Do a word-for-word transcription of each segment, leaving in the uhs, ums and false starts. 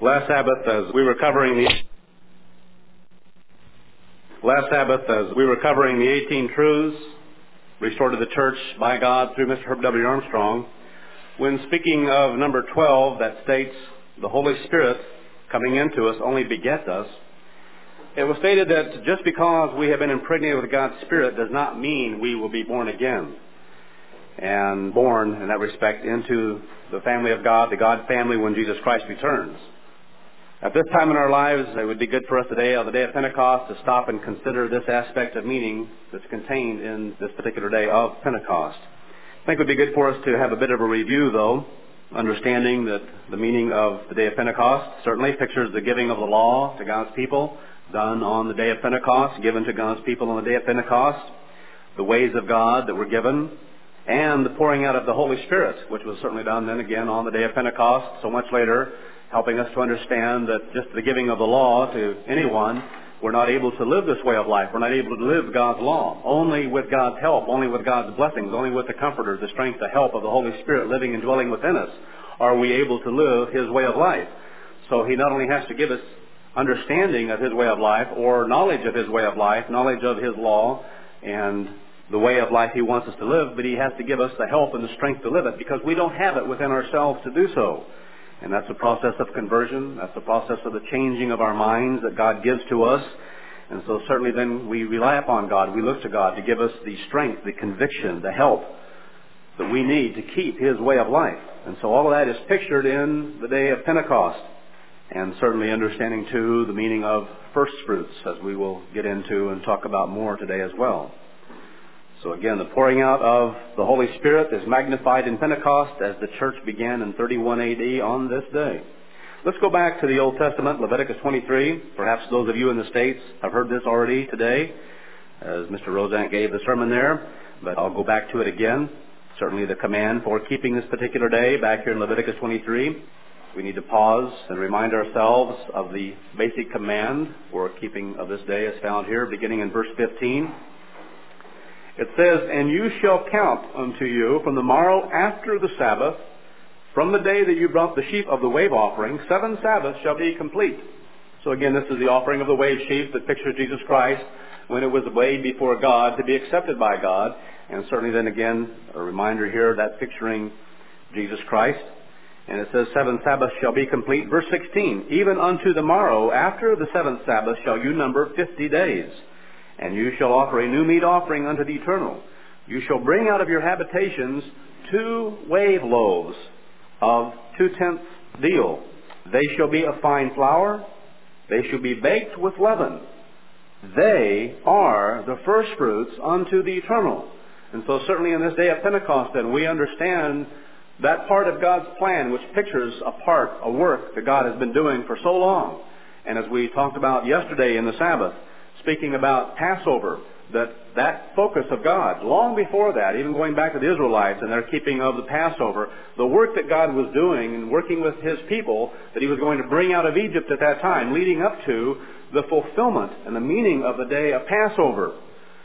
Last Sabbath, as we were covering the last Sabbath, as we were covering the eighteen truths restored to the church by God through Mister Herb W. Armstrong, when speaking of number twelve, that states the Holy Spirit coming into us only begets us, it was stated that just because we have been impregnated with God's Spirit does not mean we will be born again and born in that respect into the family of God, the God family, when Jesus Christ returns. At this time in our lives, it would be good for us today, on the day of Pentecost, to stop and consider this aspect of meaning that's contained in this particular day of Pentecost. I think it would be good for us to have a bit of a review, though, understanding that the meaning of the day of Pentecost certainly pictures the giving of the law to God's people, done on the day of Pentecost, given to God's people on the day of Pentecost, the ways of God that were given, and the pouring out of the Holy Spirit, which was certainly done then again on the day of Pentecost, so much later, helping us to understand that just the giving of the law to anyone, we're not able to live this way of life. We're not able to live God's law. Only with God's help, only with God's blessings, only with the Comforter, the strength, the help of the Holy Spirit living and dwelling within us, are we able to live His way of life. So He not only has to give us understanding of His way of life, or knowledge of His way of life, knowledge of His law, and the way of life He wants us to live, but He has to give us the help and the strength to live it, because we don't have it within ourselves to do so. And that's the process of conversion. That's the process of the changing of our minds that God gives to us. And so certainly then we rely upon God. We look to God to give us the strength, the conviction, the help that we need to keep His way of life. And so all of that is pictured in the day of Pentecost. And certainly understanding, too, the meaning of first fruits, as we will get into and talk about more today as well. So again, the pouring out of the Holy Spirit is magnified in Pentecost as the church began in thirty-one A D on this day. Let's go back to the Old Testament, Leviticus twenty-three. Perhaps those of you in the States have heard this already today, as Mister Rozant gave the sermon there, but I'll go back to it again. Certainly the command for keeping this particular day back here in Leviticus twenty-three. We need to pause and remind ourselves of the basic command for keeping of this day as found here, beginning in verse fifteen. It says, "And you shall count unto you from the morrow after the Sabbath, from the day that you brought the sheaf of the wave offering, seven Sabbaths shall be complete." So again, this is the offering of the wave sheaf that pictures Jesus Christ when it was weighed before God to be accepted by God. And certainly then again, a reminder here that picturing Jesus Christ. And it says, seven Sabbaths shall be complete. Verse sixteen, "Even unto the morrow after the seventh Sabbath shall you number fifty days. And you shall offer a new meat offering unto the Eternal. You shall bring out of your habitations two wave loaves of two-tenths deal. They shall be of fine flour. They shall be baked with leaven. They are the first fruits unto the Eternal." And so certainly in this day of Pentecost then, we understand that part of God's plan which pictures a part, a work that God has been doing for so long. And as we talked about yesterday in the Sabbath, speaking about Passover, that that focus of God, long before that, even going back to the Israelites and their keeping of the Passover, the work that God was doing and working with His people that He was going to bring out of Egypt at that time, leading up to the fulfillment and the meaning of the day of Passover.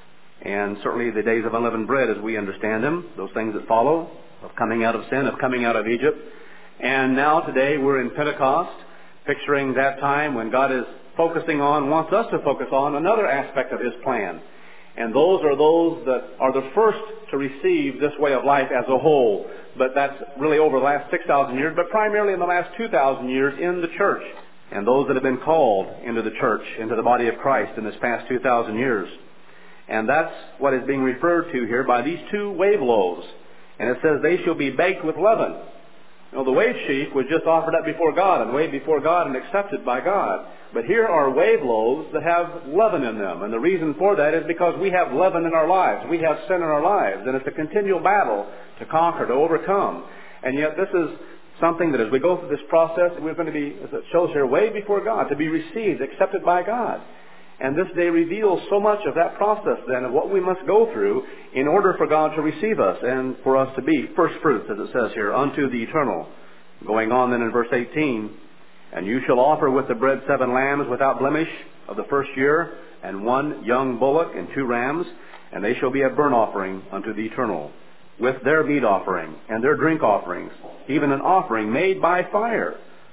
And certainly the days of unleavened bread as we understand them, those things that follow, of coming out of sin, of coming out of Egypt. And now today we're in Pentecost, picturing that time when God is focusing on, wants us to focus on another aspect of His plan. And those are those that are the first to receive this way of life as a whole. But that's really over the last six thousand years, but primarily in the last two thousand years in the church. And those that have been called into the church, into the body of Christ in this past two thousand years. And that's what is being referred to here by these two wave loaves. And it says, "They shall be baked with leaven." You know, the wave sheaf was just offered up before God and weighed before God and accepted by God. But here are wave loaves that have leaven in them. And the reason for that is because we have leaven in our lives. We have sin in our lives. And it's a continual battle to conquer, to overcome. And yet this is something that as we go through this process, we're going to be, as it shows here, weighed before God, to be received, accepted by God. And this day reveals so much of that process then of what we must go through in order for God to receive us and for us to be first fruits, as it says here, unto the Eternal. Going on then in verse eighteen, "And you shall offer with the bread seven lambs without blemish of the first year, and one young bullock and two rams, and they shall be a burnt offering unto the Eternal, with their meat offering and their drink offerings, even an offering made by fire.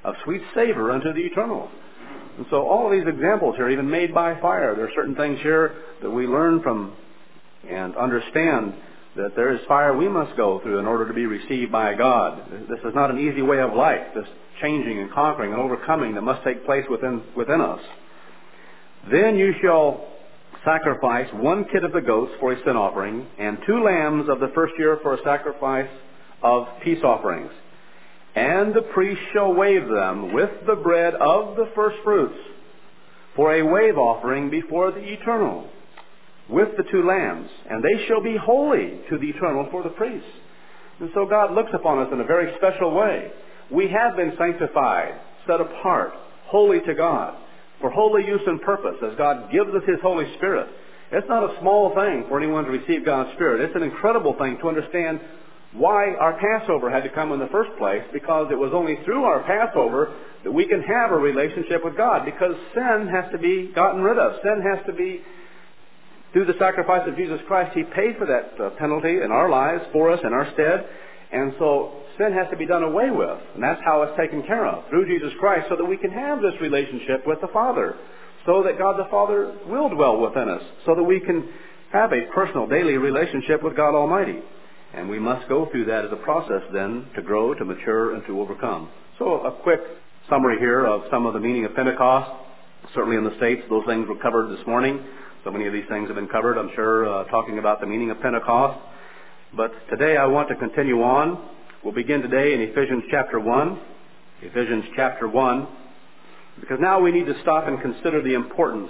of sweet savor unto the eternal. And so all of these examples here, even made by fire, there are certain things here that we learn from and understand that there is fire we must go through in order to be received by God. This is not an easy way of life, this changing and conquering and overcoming that must take place within, within us. Then you shall sacrifice one kid of the goats for a sin offering, and two lambs of the first year for a sacrifice of peace offerings. And the priest shall wave them with the bread of the first fruits for a wave offering before the eternal, with the two lambs, and they shall be holy to the eternal for the priests. And so God looks upon us in a very special way. We have been sanctified, set apart, holy to God, for holy use and purpose, as God gives us His Holy Spirit. It's not a small thing for anyone to receive God's Spirit. It's an incredible thing to understand why our Passover had to come in the first place, because it was only through our Passover that we can have a relationship with God, because sin has to be gotten rid of. Sin has to be, through the sacrifice of Jesus Christ, He paid for that uh, penalty in our lives for us in our stead. And so sin has to be done away with. And that's how it's taken care of, through Jesus Christ, so that we can have this relationship with the Father, so that God the Father will dwell within us, so that we can have a personal daily relationship with God Almighty. And we must go through that as a process then to grow, to mature, and to overcome. So a quick summary here of some of the meaning of Pentecost. Certainly in the States, those things were covered this morning. So many of these things have been covered, I'm sure, uh, talking about the meaning of Pentecost. But today I want to continue on. We'll begin today in Ephesians chapter one. Ephesians chapter one. Because now we need to stop and consider the importance.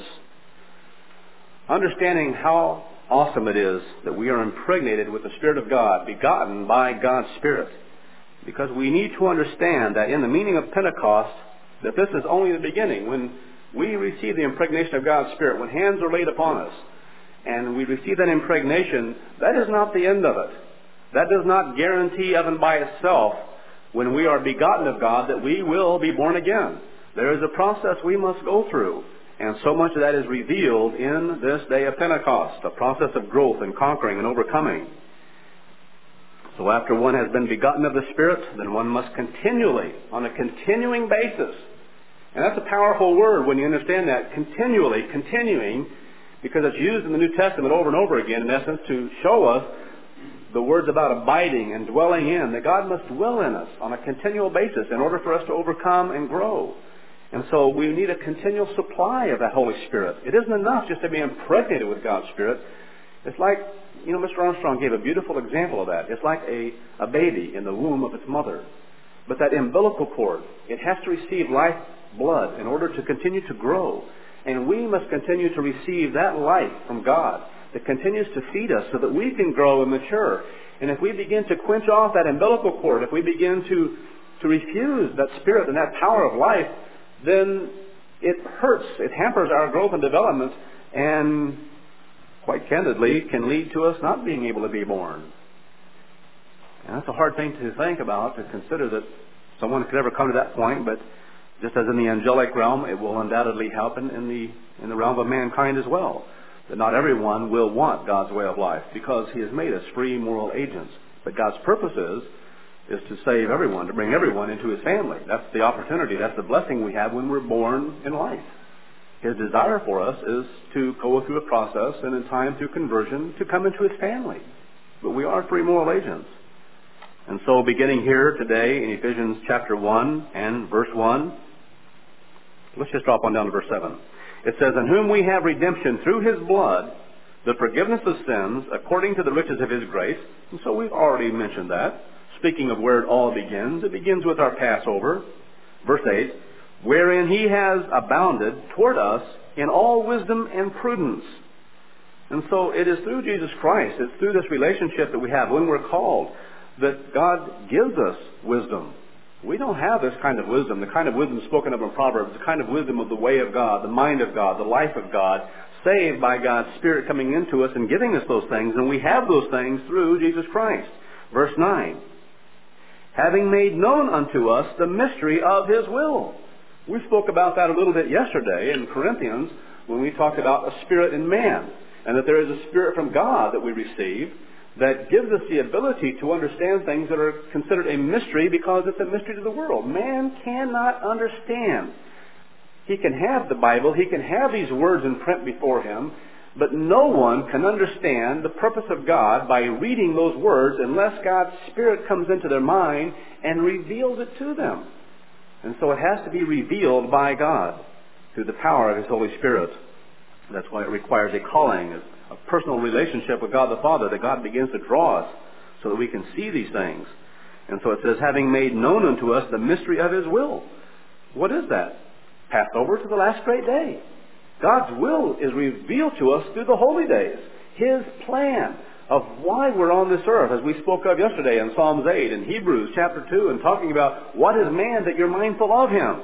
Understanding how awesome it is that we are impregnated with the Spirit of God, begotten by God's Spirit. Because we need to understand that in the meaning of Pentecost, that this is only the beginning. When we receive the impregnation of God's Spirit, when hands are laid upon us, and we receive that impregnation, that is not the end of it. That does not guarantee of and by itself, when we are begotten of God, that we will be born again. There is a process we must go through. And so much of that is revealed in this day of Pentecost, a process of growth and conquering and overcoming. So after one has been begotten of the Spirit, then one must continually, on a continuing basis, and that's a powerful word when you understand that, continually, continuing, because it's used in the New Testament over and over again, in essence, to show us the words about abiding and dwelling in, that God must dwell in us on a continual basis in order for us to overcome and grow. And so we need a continual supply of that Holy Spirit. It isn't enough just to be impregnated with God's Spirit. It's like, you know, Mister Armstrong gave a beautiful example of that. It's like a, a baby in the womb of its mother. But that umbilical cord, it has to receive life blood in order to continue to grow. And we must continue to receive that life from God that continues to feed us so that we can grow and mature. And if we begin to quench off that umbilical cord, if we begin to, to refuse that Spirit and that power of life, then it hurts, it hampers our growth and development, and quite candidly can lead to us not being able to be born. And that's a hard thing to think about, to consider that someone could ever come to that point, but just as in the angelic realm, it will undoubtedly happen in the in the realm of mankind as well. That not everyone will want God's way of life, because He has made us free moral agents. But God's purpose is is to save everyone, to bring everyone into His family. That's the opportunity. That's the blessing we have when we're born in life. His desire for us is to go through a process, and in time through conversion, to come into His family. But we are free moral agents. And so beginning here today in Ephesians chapter one and verse one, let's just drop on down to verse seven. It says, "In whom we have redemption through His blood, the forgiveness of sins, according to the riches of His grace." And so we've already mentioned that. Speaking of where it all begins, it begins with our Passover. Verse eight, "Wherein He has abounded toward us in all wisdom and prudence." And so it is through Jesus Christ, it's through this relationship that we have when we're called, that God gives us wisdom. We don't have this kind of wisdom, the kind of wisdom spoken of in Proverbs, the kind of wisdom of the way of God, the mind of God, the life of God, saved by God's Spirit coming into us and giving us those things. And we have those things through Jesus Christ. Verse nine, "Having made known unto us the mystery of His will." We spoke about that a little bit yesterday in Corinthians when we talked about a spirit in man, and that there is a spirit from God that we receive that gives us the ability to understand things that are considered a mystery because it's a mystery to the world. Man cannot understand. He can have the Bible, he can have these words in print before him, but no one can understand the purpose of God by reading those words unless God's Spirit comes into their mind and reveals it to them. And so it has to be revealed by God through the power of His Holy Spirit. That's why it requires a calling, a personal relationship with God the Father, that God begins to draw us so that we can see these things. And so it says, having made known unto us the mystery of His will. What is that? Passed over to the last great day. God's will is revealed to us through the holy days. His plan of why we're on this earth, as we spoke of yesterday in Psalms eight and Hebrews chapter two, and talking about what is man that you're mindful of him.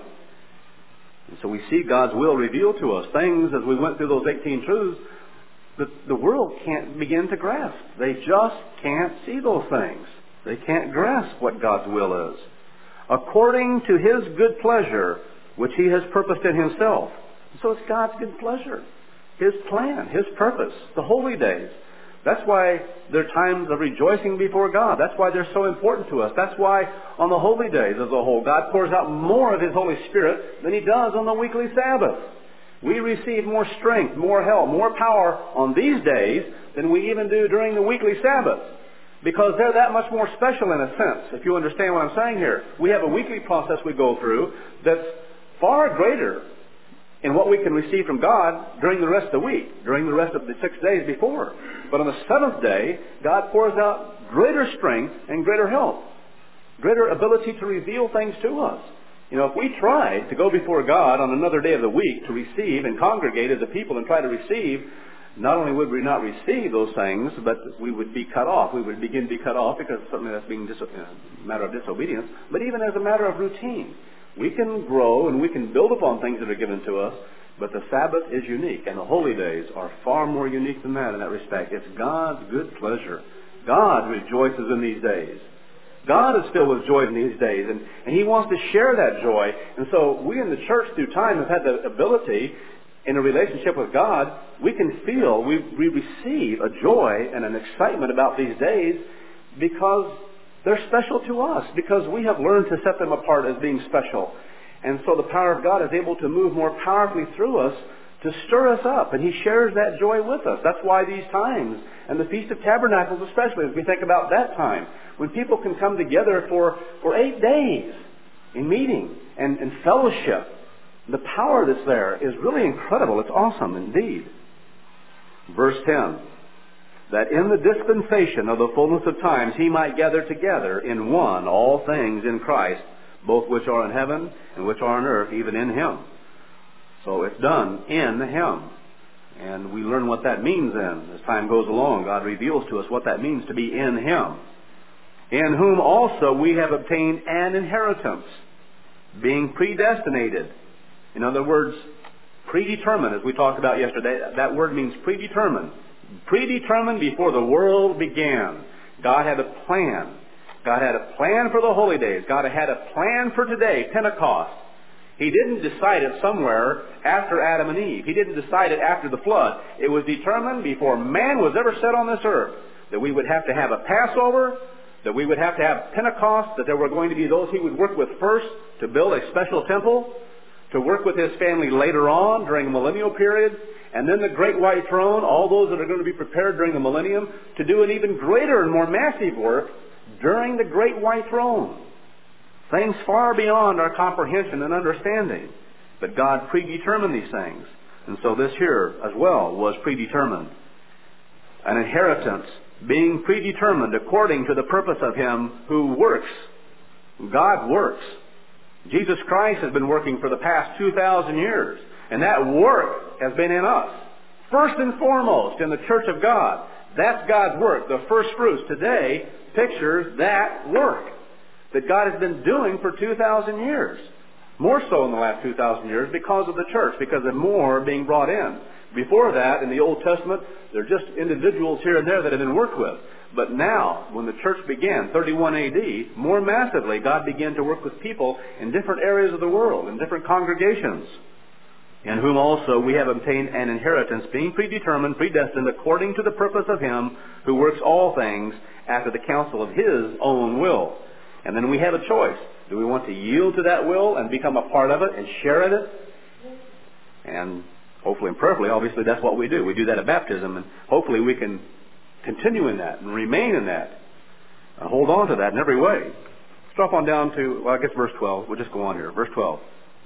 And so we see God's will revealed to us. Things, as we went through those eighteen truths, that the world can't begin to grasp. They just can't see those things. They can't grasp what God's will is. According to His good pleasure, which He has purposed in Himself. So it's God's good pleasure, His plan, His purpose, the holy days. That's why there are times of rejoicing before God. That's why they're so important to us. That's why on the holy days as a whole, God pours out more of His Holy Spirit than He does on the weekly Sabbath. We receive more strength, more help, more power on these days than we even do during the weekly Sabbath. Because they're that much more special in a sense, if you understand what I'm saying here. We have a weekly process we go through that's far greater in what we can receive from God during the rest of the week, during the rest of the six days before. But on the seventh day, God pours out greater strength and greater help, greater ability to reveal things to us. You know, if we tried to go before God on another day of the week to receive and congregate as a people and try to receive, not only would we not receive those things, but we would be cut off. We would begin to be cut off because something that's being dis- a matter of disobedience, but even as a matter of routine. We can grow and we can build upon things that are given to us, but the Sabbath is unique, and the holy days are far more unique than that in that respect. It's God's good pleasure. God rejoices in these days. God is filled with joy in these days, and, and He wants to share that joy. And so we in the church through time have had the ability, in a relationship with God, we can feel, we, we receive a joy and an excitement about these days because they're special to us, because we have learned to set them apart as being special. And so the power of God is able to move more powerfully through us to stir us up, and He shares that joy with us. That's why these times, and the Feast of Tabernacles especially, as we think about that time, when people can come together for, for eight days in meeting and, and fellowship, the power that's there is really incredible. It's awesome indeed. Verse ten. That in the dispensation of the fullness of times He might gather together in one all things in Christ, both which are in heaven and which are on earth, even in Him. So it's done in Him. And we learn what that means then. As time goes along, God reveals to us what that means to be in Him. In whom also we have obtained an inheritance, being predestinated. In other words, predetermined, as we talked about yesterday. That word means predetermined. Predetermined before the world began. God had a plan. God had a plan for the holy days. God had a plan for today, Pentecost. He didn't decide it somewhere after Adam and Eve. He didn't decide it after the flood. It was determined before man was ever set on this earth that we would have to have a Passover, that we would have to have Pentecost, that there were going to be those He would work with first to build a special temple, to work with His family later on during the millennial period, and then the great white throne, all those that are going to be prepared during the millennium, to do an even greater and more massive work during the great white throne. Things far beyond our comprehension and understanding. But God predetermined these things. And so this here as well was predetermined. An inheritance being predetermined according to the purpose of Him who works. God works. Jesus Christ has been working for the past two thousand years. And that work has been in us. First and foremost in the church of God. That's God's work. The first fruits today pictures that work that God has been doing for two thousand years. More so in the last two thousand years because of the church, because of more being brought in. Before that, in the Old Testament, there are just individuals here and there that have been worked with. But now, when the church began, thirty-one A D, more massively, God began to work with people in different areas of the world, in different congregations. in whom also we have obtained an inheritance, being predetermined, predestined, according to the purpose of Him who works all things after the counsel of His own will. And then we have a choice. Do we want to yield to that will and become a part of it and share in it? And hopefully and prayerfully, obviously, that's what we do. We do that at baptism, and hopefully we can continue in that and remain in that and hold on to that in every way. Let's drop on down to, well, I guess verse twelve. We'll just go on here. Verse twelve.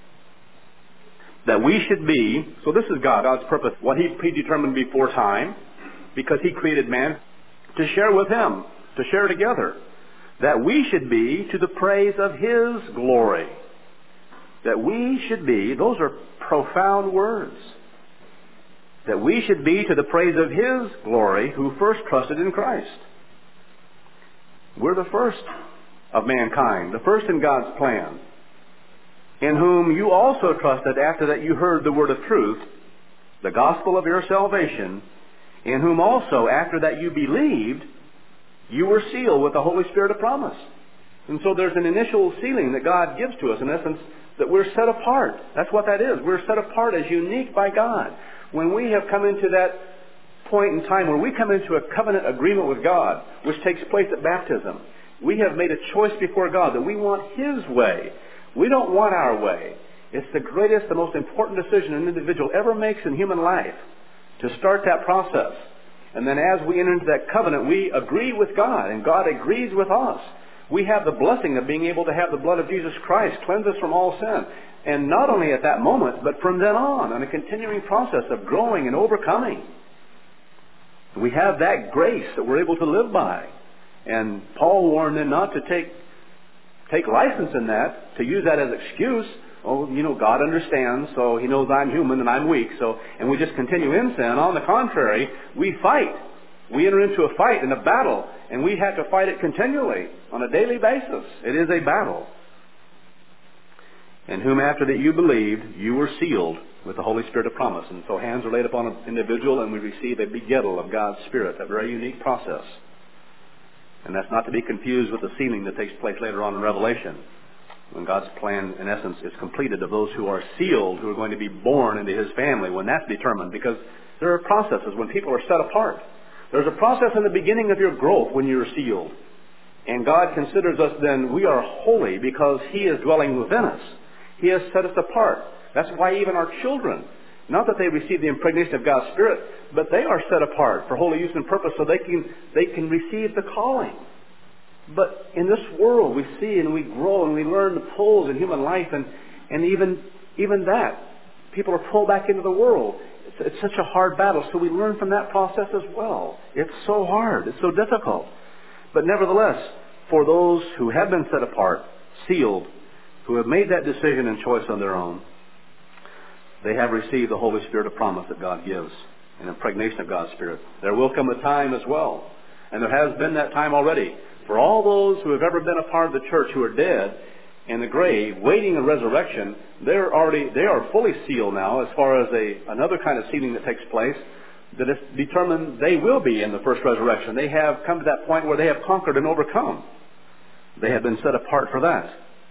That we should be, so this is God, God's purpose, what He predetermined before time, because He created man to share with Him, to share together. That we should be to the praise of His glory. That we should be, those are profound words. That we should be to the praise of His glory who first trusted in Christ. We're the first of mankind, the first in God's plan, in whom you also trusted after that you heard the word of truth, the gospel of your salvation, in whom also after that you believed, you were sealed with the Holy Spirit of promise. And so there's an initial sealing that God gives to us, in essence, that we're set apart. That's what that is. We're set apart as unique by God. When we have come into that point in time where we come into a covenant agreement with God, which takes place at baptism, we have made a choice before God that we want His way. We don't want our way. It's the greatest, the most important decision an individual ever makes in human life, to start that process. And then as we enter into that covenant, we agree with God, and God agrees with us. We have the blessing of being able to have the blood of Jesus Christ cleanse us from all sin. And not only at that moment, but from then on, on a continuing process of growing and overcoming. We have that grace that we're able to live by. And Paul warned them not to take take license in that, to use that as excuse. Oh, you know, God understands, so He knows I'm human and I'm weak, so, and we just continue in sin. On the contrary, we fight. We enter into a fight and a battle, and we have to fight it continually on a daily basis. It is a battle. In whom after that you believed, you were sealed with the Holy Spirit of promise. And so hands are laid upon an individual, and we receive a begettal of God's Spirit, a very unique process. And that's not to be confused with the sealing that takes place later on in Revelation, when God's plan, in essence, is completed of those who are sealed, who are going to be born into His family, when that's determined. Because there are processes when people are set apart. There's a process in the beginning of your growth when you're sealed. And God considers us then, we are holy because He is dwelling within us. He has set us apart. That's why even our children, not that they receive the impregnation of God's Spirit, but they are set apart for holy use and purpose so they can, they can receive the calling. But in this world, we see and we grow and we learn the pulls in human life, and, and even, even that, people are pulled back into the world. It's, it's such a hard battle, so we learn from that process as well. It's so hard. It's so difficult. But nevertheless, for those who have been set apart, sealed, who have made that decision and choice on their own, they have received the Holy Spirit of promise that God gives, an impregnation of God's Spirit. There will come a time as well, and there has been that time already, for all those who have ever been a part of the church who are dead in the grave, waiting a resurrection, they're already, they are fully sealed now as far as a, another kind of sealing that takes place, that is determined they will be in the first resurrection. They have come to that point where they have conquered and overcome. They have been set apart for that.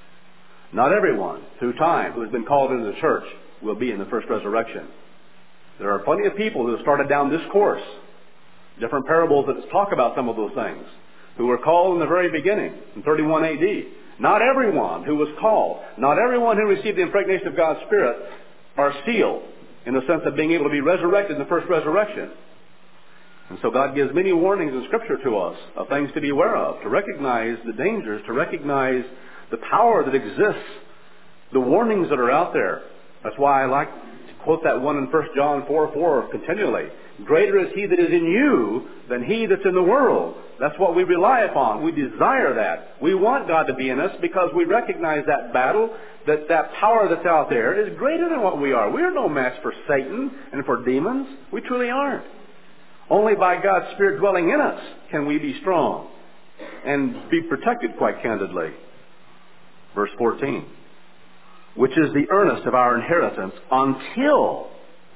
Not everyone, through time, who has been called into the church will be in the first resurrection. There are plenty of people who have started down this course, different parables that talk about some of those things, who were called in the very beginning, in thirty-one A D. Not everyone who was called, not everyone who received the impregnation of God's Spirit are sealed in the sense of being able to be resurrected in the first resurrection. And so God gives many warnings in Scripture to us of things to be aware of, to recognize the dangers, to recognize the power that exists, the warnings that are out there. That's why I like to quote that one in First John four four continually. Greater is He that is in you than he that's in the world. That's what we rely upon. We desire that. We want God to be in us because we recognize that battle, that that power that's out there is greater than what we are. We are no match for Satan and for demons. We truly aren't. Only by God's Spirit dwelling in us can we be strong and be protected, quite candidly. Verse fourteen. Which is the earnest of our inheritance until,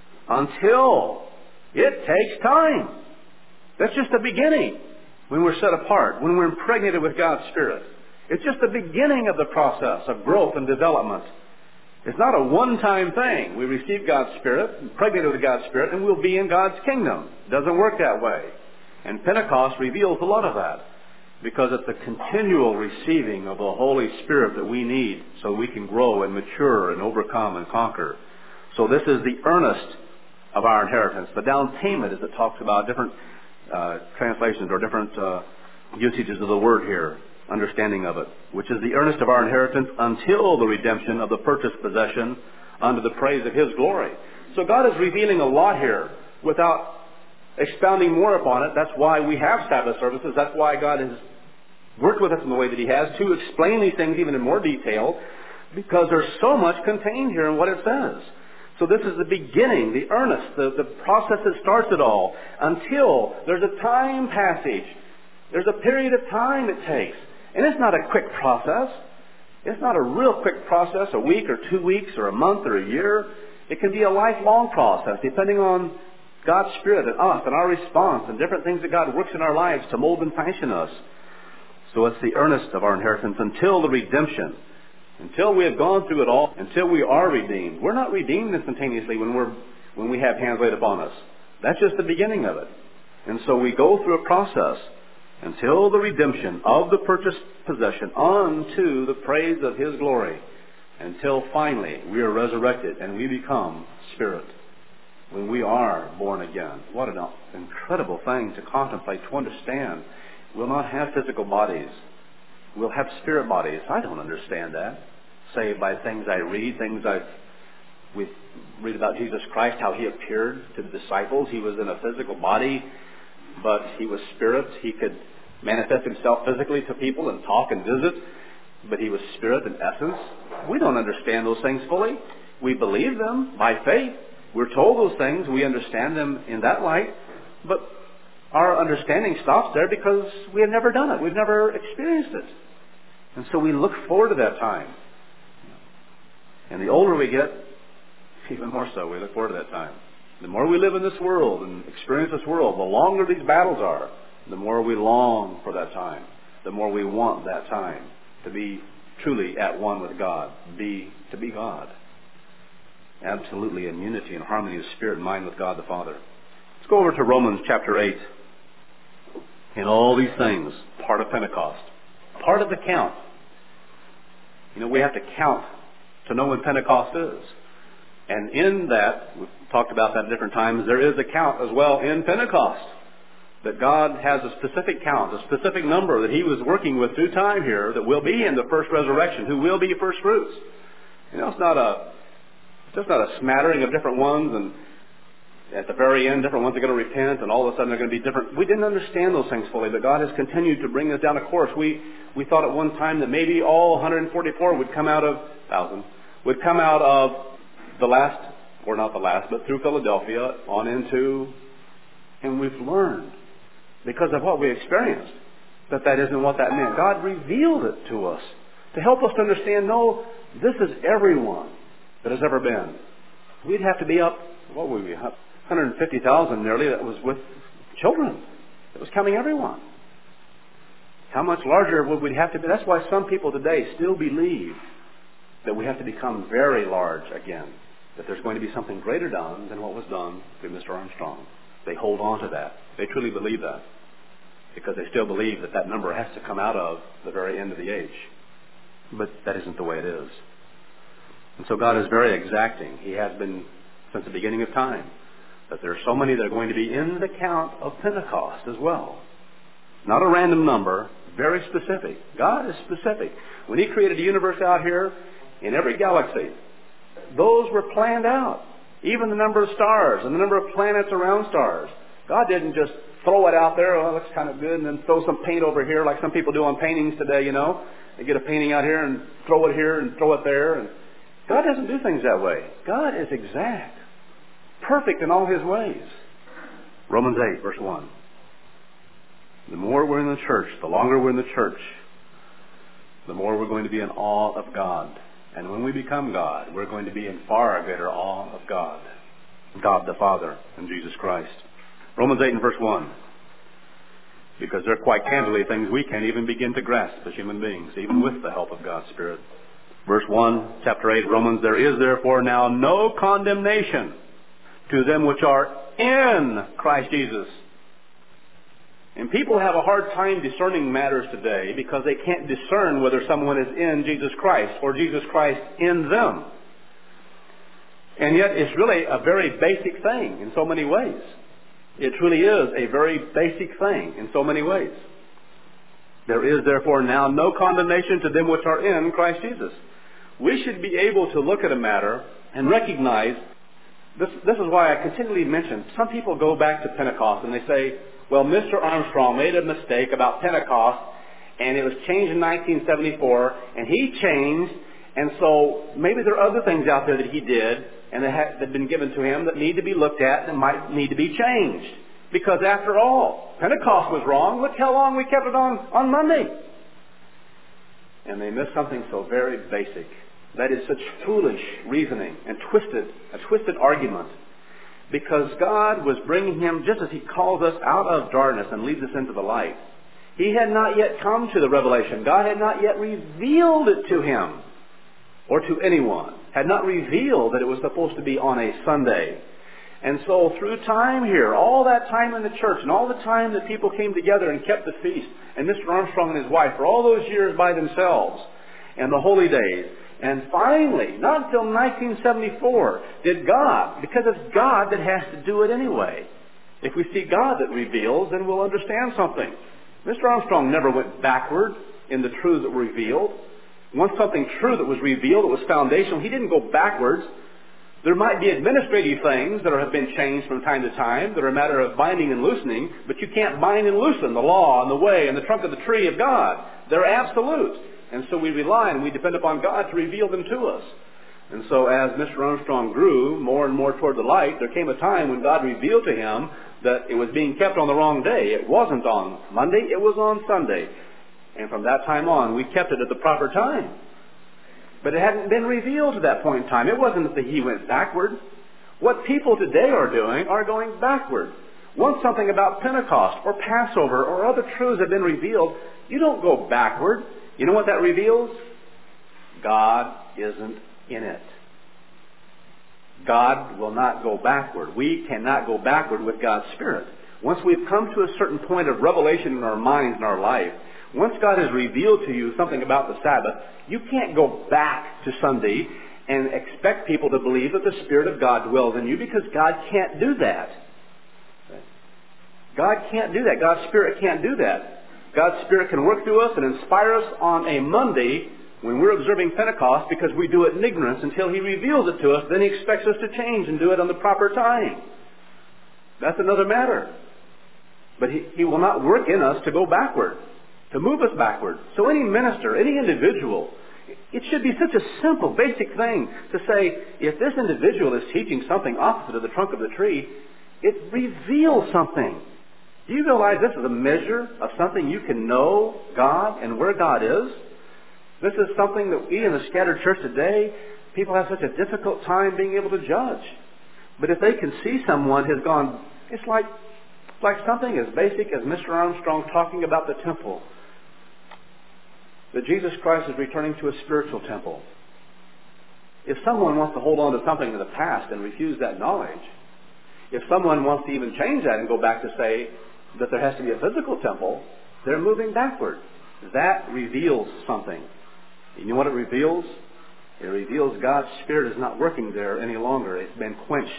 until it takes time. That's just the beginning when we're set apart, when we're impregnated with God's Spirit. It's just the beginning of the process of growth and development. It's not a one-time thing. We receive God's Spirit, impregnated with God's Spirit, and we'll be in God's kingdom. It doesn't work that way. And Pentecost reveals a lot of that, because it's the continual receiving of the Holy Spirit that we need so we can grow and mature and overcome and conquer. So this is the earnest of our inheritance. The down payment, as it talks about, different uh, translations or different uh, usages of the word here, understanding of it, which is the earnest of our inheritance until the redemption of the purchased possession unto the praise of His glory. So God is revealing a lot here without expounding more upon it. That's why we have Sabbath services. That's why God has worked with us in the way that He has to explain these things even in more detail, because there's so much contained here in what it says. So this is the beginning, the earnest, the, the process that starts it all, until there's a time passage. There's a period of time it takes. And it's not a quick process. It's not a real quick process, a week or two weeks or a month or a year. It can be a lifelong process, depending on God's Spirit and us and our response and different things that God works in our lives to mold and fashion us. So it's the earnest of our inheritance until the redemption. Until we have gone through it all, until we are redeemed. We're not redeemed instantaneously when we're when we have hands laid upon us. That's just the beginning of it. And so we go through a process until the redemption of the purchased possession unto the praise of His glory, until finally we are resurrected and we become spirit when we are born again. What an incredible thing to contemplate, to understand. We'll not have physical bodies. We'll have spirit bodies. I don't understand that. Save by things I read, things I've we read about Jesus Christ, how He appeared to the disciples. He was in a physical body, but He was spirit. He could manifest Himself physically to people and talk and visit, but He was spirit in essence. We don't understand those things fully. We believe them by faith. We're told those things. We understand them in that light, but our understanding stops there because we have never done it. We've never experienced it. And so we look forward to that time. And the older we get, even more so, we look forward to that time. The more we live in this world and experience this world, the longer these battles are, the more we long for that time. The more we want that time to be truly at one with God, be to be God. Absolutely in unity and harmony of spirit and mind with God the Father. Let's go over to Romans chapter eight. In all these things, part of Pentecost, part of the count. You know, we have to count to know when Pentecost is. And in that, we've talked about that at different times, there is a count as well in Pentecost. That God has a specific count, a specific number that He was working with through time here that will be in the first resurrection, who will be first fruits. You know, it's not a, it's just not a smattering of different ones, and at the very end, different ones are going to repent, and all of a sudden they're going to be different. We didn't understand those things fully, but God has continued to bring us down a course. We we thought at one time that maybe all one hundred forty-four would come out of, thousand, would come out of the last, or not the last, but through Philadelphia on into, and we've learned, because of what we experienced, that that isn't what that meant. God revealed it to us to help us to understand, no, this is everyone that has ever been. We'd have to be up, what were we, one hundred fifty thousand nearly, that was with children. It was counting everyone. How much larger would we have to be? That's why some people today still believe that we have to become very large again, that there's going to be something greater done than what was done through Mister Armstrong. They hold on to that. They truly believe that, because they still believe that that number has to come out of the very end of the age. But that isn't the way it is. And so God is very exacting. He has been since the beginning of time. That there are so many that are going to be in the count of Pentecost as well. Not a random number, very specific. God is specific. When He created the universe out here, in every galaxy, those were planned out. Even the number of stars and the number of planets around stars. God didn't just throw it out there, oh, it looks kind of good, and then throw some paint over here like some people do on paintings today, you know. They get a painting out here and throw it here and throw it there. And God doesn't do things that way. God is exact. Perfect in all His ways. Romans eight, verse one. The more we're in the church, the longer we're in the church, the more we're going to be in awe of God. And when we become God, we're going to be in far greater awe of God. God the Father and Jesus Christ. Romans eight and verse one. Because they're quite candidly things we can't even begin to grasp as human beings, even with the help of God's Spirit. Verse one, chapter eight, Romans, there is therefore now no condemnation to them which are in Christ Jesus. And people have a hard time discerning matters today because they can't discern whether someone is in Jesus Christ or Jesus Christ in them. And yet it's really a very basic thing in so many ways. It truly is a very basic thing in so many ways. There is therefore now no condemnation to them which are in Christ Jesus. We should be able to look at a matter and recognize, this, this is why I continually mention, some people go back to Pentecost and they say, well, Mister Armstrong made a mistake about Pentecost and it was changed in nineteen seventy-four and he changed, and so maybe there are other things out there that he did and that had, that had been given to him that need to be looked at and might need to be changed. Because after all, Pentecost was wrong. Look how long we kept it on, on Monday. And they missed something so very basic. That is such foolish reasoning and twisted, a twisted argument. Because God was bringing him, just as he calls us out of darkness and leads us into the light. He had not yet come to the revelation. God had not yet revealed it to him or to anyone. Had not revealed that it was supposed to be on a Sunday. And so through time here, all that time in the church and all the time that people came together and kept the feast, and Mister Armstrong and his wife for all those years by themselves, and the holy days, and finally, not until nineteen seventy-four, did God, because it's God that has to do it anyway. If we see God that reveals, then we'll understand something. Mister Armstrong never went backward in the truths that were revealed. Once something true that was revealed, it was foundational, he didn't go backwards. There might be administrative things that have been changed from time to time that are a matter of binding and loosening, but you can't bind and loosen the law and the way and the trunk of the tree of God. They're absolute. And so we rely and we depend upon God to reveal them to us. And so as Mister Armstrong grew more and more toward the light, there came a time when God revealed to him that it was being kept on the wrong day. It wasn't on Monday, it was on Sunday. And from that time on, we kept it at the proper time. But it hadn't been revealed to that point in time. It wasn't that he went backward. What people today are doing are going backward. Once something about Pentecost or Passover or other truths have been revealed, you don't go backward. You know what that reveals? God isn't in it. God will not go backward. We cannot go backward with God's Spirit. Once we've come to a certain point of revelation in our minds and our life, once God has revealed to you something about the Sabbath, you can't go back to Sunday and expect people to believe that the Spirit of God dwells in you, because God can't do that. God can't do that. God's Spirit can't do that. God's Spirit can work through us and inspire us on a Monday when we're observing Pentecost because we do it in ignorance until He reveals it to us. Then He expects us to change and do it on the proper time. That's another matter. But He, he will not work in us to go backward, to move us backward. So any minister, any individual, it should be such a simple, basic thing to say, if this individual is teaching something opposite of the trunk of the tree, it reveals something. Do you realize this is a measure of something you can know God and where God is? This is something that we in the scattered church today, people have such a difficult time being able to judge. But if they can see someone has gone, it's like, like something as basic as Mister Armstrong talking about the temple. That Jesus Christ is returning to a spiritual temple. If someone wants to hold on to something in the past and refuse that knowledge, if someone wants to even change that and go back to say that there has to be a physical temple, they're moving backward. That reveals something. You know what it reveals? It reveals God's Spirit is not working there any longer. It's been quenched.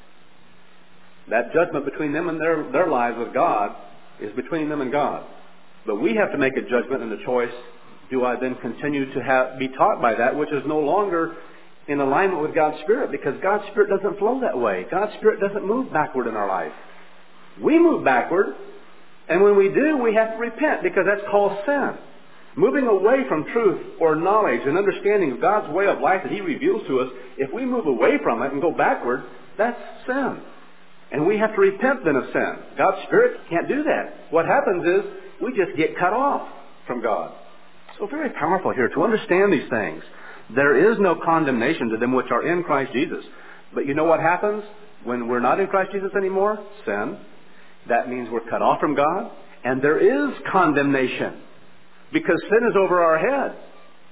That judgment between them and their, their lives with God is between them and God. But we have to make a judgment and a choice. Do I then continue to have, be taught by that which is no longer in alignment with God's Spirit? Because God's Spirit doesn't flow that way. God's Spirit doesn't move backward in our life. We move backward, and when we do, we have to repent because that's called sin. Moving away from truth or knowledge and understanding of God's way of life that He reveals to us, if we move away from it and go backward, that's sin. And we have to repent then of sin. God's Spirit can't do that. What happens is we just get cut off from God. So very powerful here to understand these things. There is no condemnation to them which are in Christ Jesus. But you know what happens when we're not in Christ Jesus anymore? Sin. That means we're cut off from God. And there is condemnation. Because sin is over our head.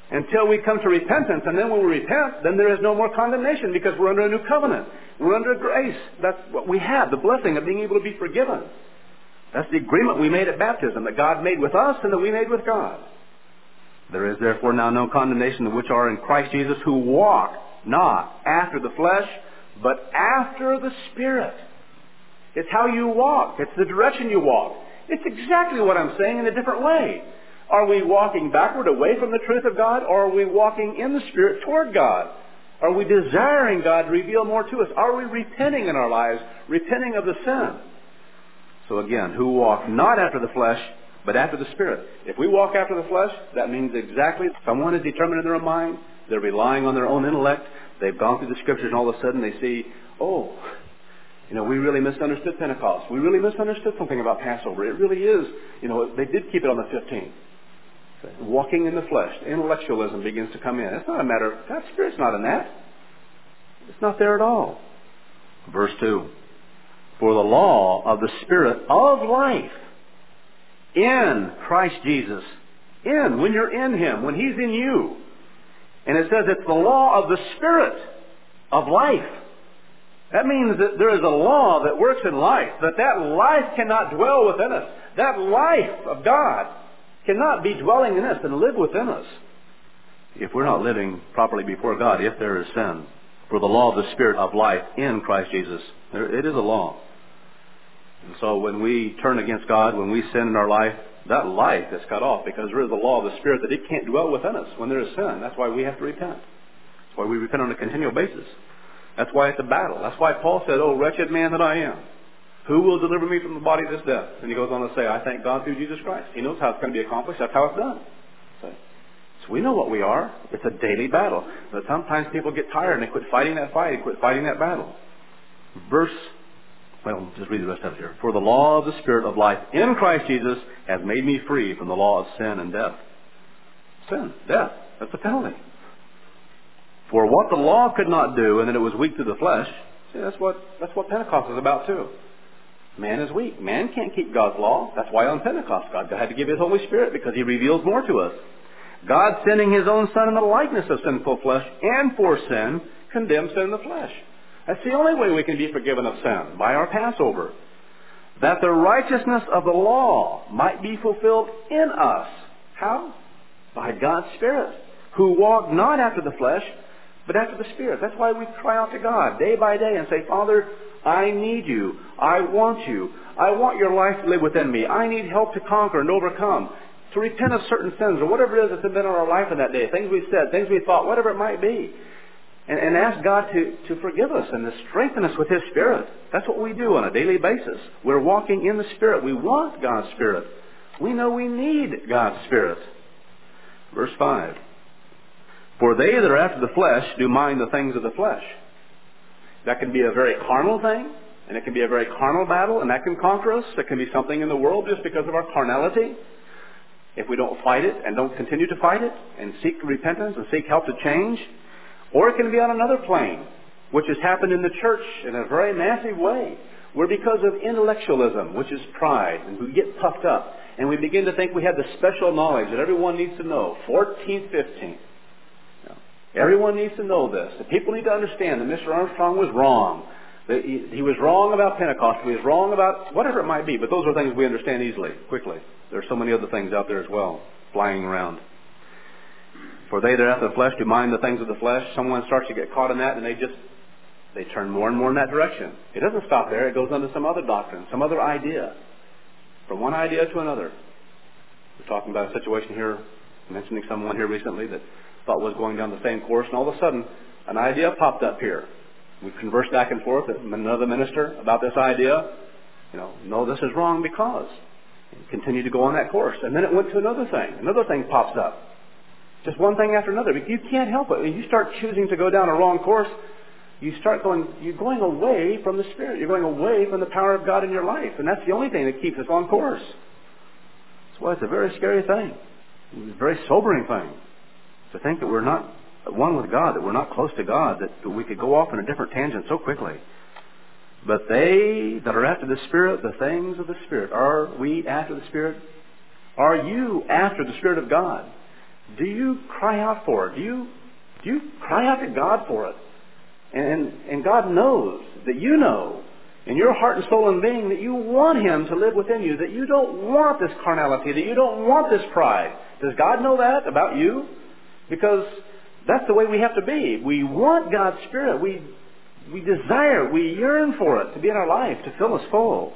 until we come to repentance. And then when we repent, then there is no more condemnation because we're under a new covenant. We're under grace. That's what we have, the blessing of being able to be forgiven. That's the agreement we made at baptism, that God made with us and that we made with God. There is therefore now no condemnation to which are in Christ Jesus, who walk not after the flesh, but after the Spirit. It's how you walk. It's the direction you walk. It's exactly what I'm saying in a different way. Are we walking backward away from the truth of God, or are we walking in the Spirit toward God? Are we desiring God to reveal more to us? Are we repenting in our lives, repenting of the sin? So again, who walk not after the flesh, but after the Spirit. If we walk after the flesh, that means exactly someone is determined in their own mind. They're relying on their own intellect. They've gone through the Scriptures and all of a sudden they see, oh, you know, we really misunderstood Pentecost. We really misunderstood something about Passover. It really is, you know, they did keep it on the fifteenth. Walking in the flesh, intellectualism begins to come in. It's not a matter of, God's Spirit's not in that. It's not there at all. Verse two. For the law of the Spirit of life in Christ Jesus. In, when you're in Him, when He's in you. And it says it's the law of the Spirit of life. That means that there is a law that works in life, that that life cannot dwell within us. That life of God cannot be dwelling in us and live within us if we're not living properly before God, if there is sin. For the law of the Spirit of life in Christ Jesus. There, it is a law. And so when we turn against God, when we sin in our life, that life is cut off because there is a law of the Spirit that it can't dwell within us when there is sin. That's why we have to repent. That's why we repent on a continual basis. That's why it's a battle. That's why Paul said, "Oh, wretched man that I am, who will deliver me from the body of this death?" And he goes on to say, "I thank God through Jesus Christ." He knows how it's going to be accomplished. That's how it's done. So, so we know what we are. It's a daily battle. But sometimes people get tired and they quit fighting that fight. They quit fighting that battle. Verse, well, just read the rest of it here. For the law of the Spirit of life in Christ Jesus has made me free from the law of sin and death. Sin, death, that's the penalty. For what the law could not do, and that it was weak through the flesh. See, that's what that's what Pentecost is about too. Man is weak. Man can't keep God's law. That's why on Pentecost God had to give His Holy Spirit, because He reveals more to us. God sending His own Son in the likeness of sinful flesh, and for sin, condemned sin in the flesh. That's the only way we can be forgiven of sin, by our Passover. That the righteousness of the law might be fulfilled in us. How? By God's Spirit, who walk not after the flesh, but after the Spirit. That's why we cry out to God day by day and say, "Father, I need you. I want you. I want your life to live within me. I need help to conquer and overcome, to repent of certain sins," or whatever it is that's been in our life in that day, things we've said, things we thought, whatever it might be. And, and ask God to, to forgive us and to strengthen us with His Spirit. That's what we do on a daily basis. We're walking in the Spirit. We want God's Spirit. We know we need God's Spirit. Verse five. For they that are after the flesh do mind the things of the flesh. That can be a very carnal thing, and it can be a very carnal battle, and that can conquer us. It can be something in the world just because of our carnality. If we don't fight it and don't continue to fight it and seek repentance and seek help to change. Or it can be on another plane, which has happened in the church in a very massive way, where because of intellectualism, which is pride, and we get puffed up, and we begin to think we have the special knowledge that everyone needs to know, fourteenth, fifteenth. Everyone needs to know this. The people need to understand that Mister Armstrong was wrong. That he, he was wrong about Pentecost. He was wrong about whatever it might be. But those are things we understand easily, quickly. There are so many other things out there as well, flying around. For they that are after the flesh do mind the things of the flesh. Someone starts to get caught in that, and they just they turn more and more in that direction. It doesn't stop there. It goes on to some other doctrine, some other idea. From one idea to another. We're talking about a situation here, mentioning someone here recently that thought was going down the same course, and all of a sudden an idea popped up here. We conversed back and forth with another minister about this idea. You know, no, this is wrong because. And continue to go on that course. And then it went to another thing. Another thing pops up. Just one thing after another. You can't help it. When you start choosing to go down a wrong course, you start going, you're going away from the Spirit. You're going away from the power of God in your life. And that's the only thing that keeps us on course. That's why it's a very scary thing. It's a very sobering thing. To think that we're not one with God, that we're not close to God, that, that we could go off in a different tangent so quickly. But they that are after the Spirit, the things of the Spirit. Are we after the Spirit? Are you after the Spirit of God? Do you cry out for it? Do you, do you cry out to God for it? And, and God knows that you know in your heart and soul and being that you want Him to live within you, that you don't want this carnality, that you don't want this pride. Does God know that about you? Because that's the way we have to be. We want God's Spirit. We, we desire, we yearn for it to be in our life, to fill us full.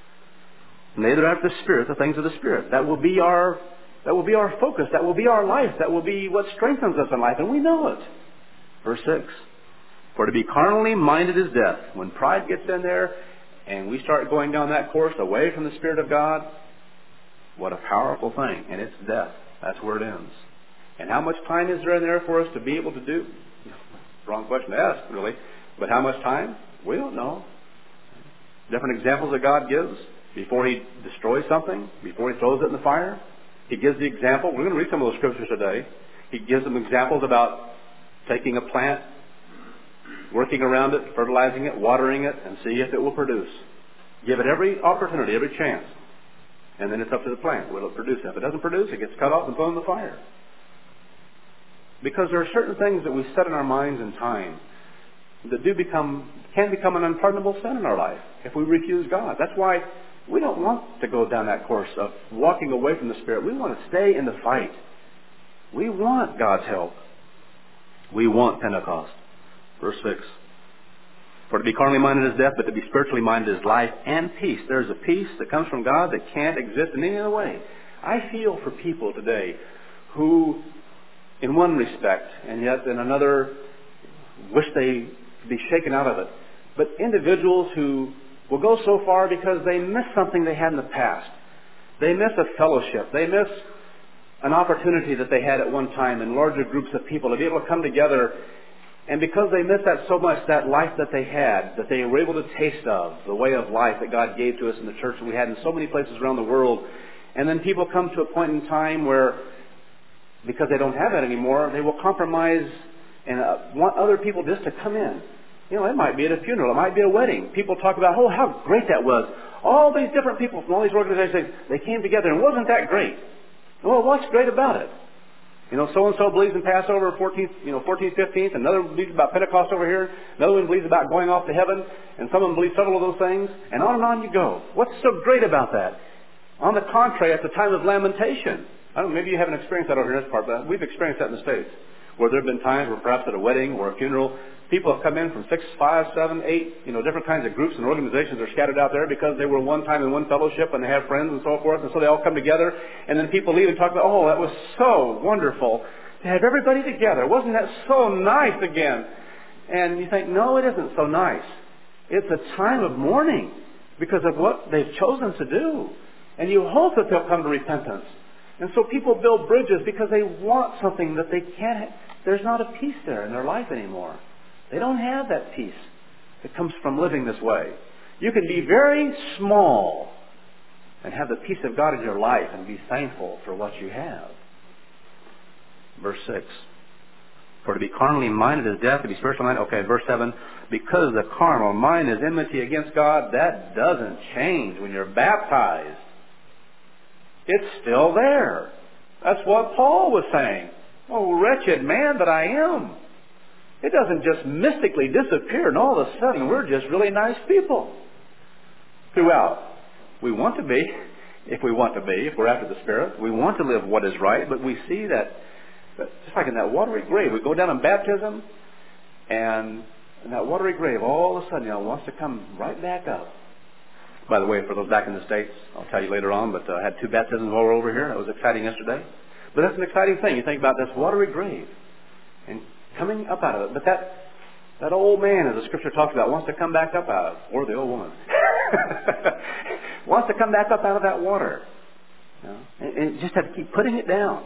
And they that have the Spirit, the things of the Spirit. That will be our, that will be our focus. That will be our life. That will be what strengthens us in life. And we know it. Verse six. For to be carnally minded is death. When pride gets in there and we start going down that course away from the Spirit of God, what a powerful thing. And it's death. That's where it ends. And how much time is there in there for us to be able to do? Wrong question to ask, really. But how much time? We don't know. Different examples that God gives before He destroys something, before He throws it in the fire. He gives the example. We're going to read some of those scriptures today. He gives them examples about taking a plant, working around it, fertilizing it, watering it, and see if it will produce. Give it every opportunity, every chance. And then it's up to the plant. Will it produce? If it doesn't produce, it gets cut off and thrown in the fire. Because there are certain things that we set in our minds in time that do become, can become an unpardonable sin in our life if we refuse God. That's why we don't want to go down that course of walking away from the Spirit. We want to stay in the fight. We want God's help. We want Pentecost. Verse six. For to be carnally minded is death, but to be spiritually minded is life and peace. There's a peace that comes from God that can't exist in any other way. I feel for people today who, in one respect, and yet in another, wish they could be shaken out of it. But individuals who will go so far because they miss something they had in the past. They miss a fellowship. They miss an opportunity that they had at one time in larger groups of people to be able to come together. And because they miss that so much, that life that they had, that they were able to taste of, the way of life that God gave to us in the church that we had in so many places around the world. And then people come to a point in time where, because they don't have that anymore, they will compromise and uh, want other people just to come in. You know, it might be at a funeral. It might be a wedding. People talk about, oh, how great that was. All these different people from all these organizations, they came together, and wasn't that great? Well, what's great about it? You know, so-and-so believes in Passover, fourteenth, you know, fourteenth, fifteenth. Another believes about Pentecost over here. Another one believes about going off to heaven. And someone believes several of those things. And on and on you go. What's so great about that? On the contrary, at the time of lamentation, I don't know, maybe you haven't experienced that over in this part, but we've experienced that in the States, where there have been times where perhaps at a wedding or a funeral, people have come in from six, five, seven, eight, you know, different kinds of groups and organizations are scattered out there because they were one time in one fellowship and they have friends and so forth, and so they all come together, and then people leave and talk about, oh, that was so wonderful to have everybody together. Wasn't that so nice again? And you think, no, it isn't so nice. It's a time of mourning because of what they've chosen to do. And you hope that they'll come to repentance. And so people build bridges because they want something that they can't have. There's not a peace there in their life anymore. They don't have that peace that comes from living this way. You can be very small and have the peace of God in your life and be thankful for what you have. Verse six. For to be carnally minded is death, to be spiritually minded. Okay, verse seven. Because the carnal mind is enmity against God, that doesn't change when you're baptized. It's still there. That's what Paul was saying. Oh, wretched man that I am. It doesn't just mystically disappear and all of a sudden we're just really nice people. Throughout. We want to be, if we want to be, if we're after the Spirit. We want to live what is right, but we see that, that just like in that watery grave, we go down in baptism, and in that watery grave, all of a sudden, you know, wants to come right back up. By the way, for those back in the States, I'll tell you later on, but uh, I had two baptisms while we were over here. That was exciting yesterday. But that's an exciting thing. You think about this watery grave and coming up out of it. But that that old man, as the Scripture talks about, wants to come back up out of it. Or the old woman. Wants to come back up out of that water. You know? and, and just have to keep putting it down.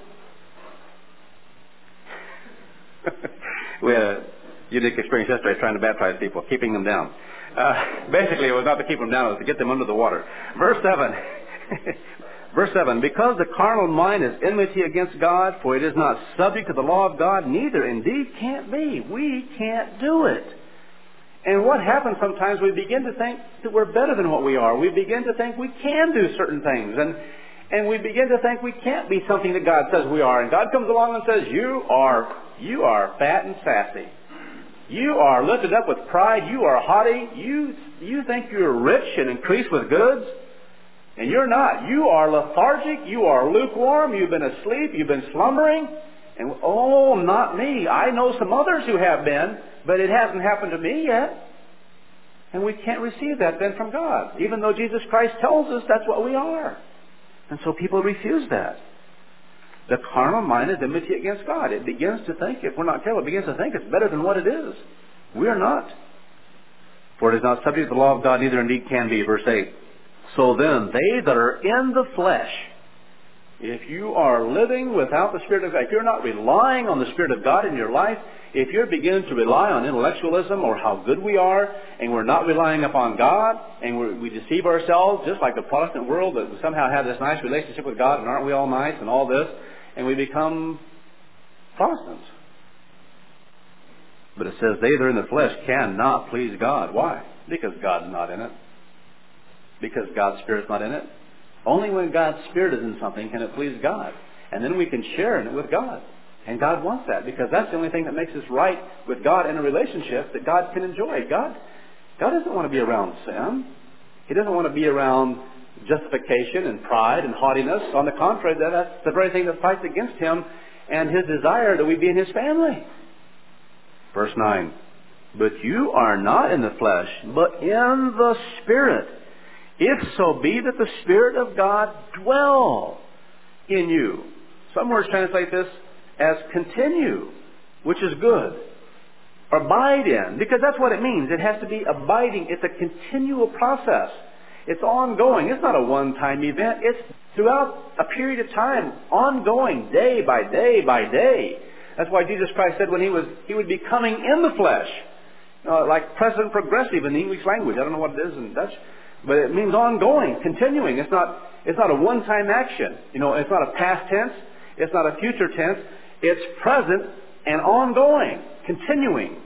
We had a unique experience yesterday trying to baptize people, keeping them down. Uh, basically, it was not to keep them down, it was to get them under the water. Verse seven. Verse seven. Because the carnal mind is enmity against God, for it is not subject to the law of God, neither indeed can't be. We can't do it. And what happens sometimes, we begin to think that we're better than what we are. We begin to think we can do certain things. And, And we begin to think we can't be something that God says we are. And God comes along and says, you are, you are fat and sassy. You are lifted up with pride. You are haughty. You, you think you're rich and increased with goods. And you're not. You are lethargic. You are lukewarm. You've been asleep. You've been slumbering. And, oh, not me. I know some others who have been, but it hasn't happened to me yet. And we can't receive that then from God, even though Jesus Christ tells us that's what we are. And so people refuse that. The carnal mind is enmity against God. It begins to think, if we're not careful, it begins to think it's better than what it is. We are not. For it is not subject to the law of God, neither indeed can be. Verse eight. So then, they that are in the flesh, if you are living without the Spirit of God, if you're not relying on the Spirit of God in your life, if you're beginning to rely on intellectualism or how good we are, and we're not relying upon God, and we're, we deceive ourselves, just like the Protestant world, that we somehow have this nice relationship with God, and aren't we all nice, and all this, and we become Protestants. But it says, they that are in the flesh cannot please God. Why? Because God's not in it. Because God's Spirit's not in it. Only when God's Spirit is in something can it please God. And then we can share in it with God. And God wants that, because that's the only thing that makes us right with God in a relationship that God can enjoy. God, God doesn't want to be around sin. He doesn't want to be around justification and pride and haughtiness. On the contrary, that's the very thing that fights against Him and His desire that we be in His family. Verse nine. But you are not in the flesh, but in the Spirit. If so be that the Spirit of God dwell in you. Some words translate this as continue, which is good. Or abide in, because that's what it means. It has to be abiding. It's a continual process. It's ongoing. It's not a one-time event. It's throughout a period of time, ongoing, day by day by day. That's why Jesus Christ said when He was He would be coming in the flesh, uh, like present progressive in the English language. I don't know what it is in Dutch. But it means ongoing, continuing. It's not, it's not a one-time action. You know, it's not a past tense. It's not a future tense. It's present and ongoing, continuing.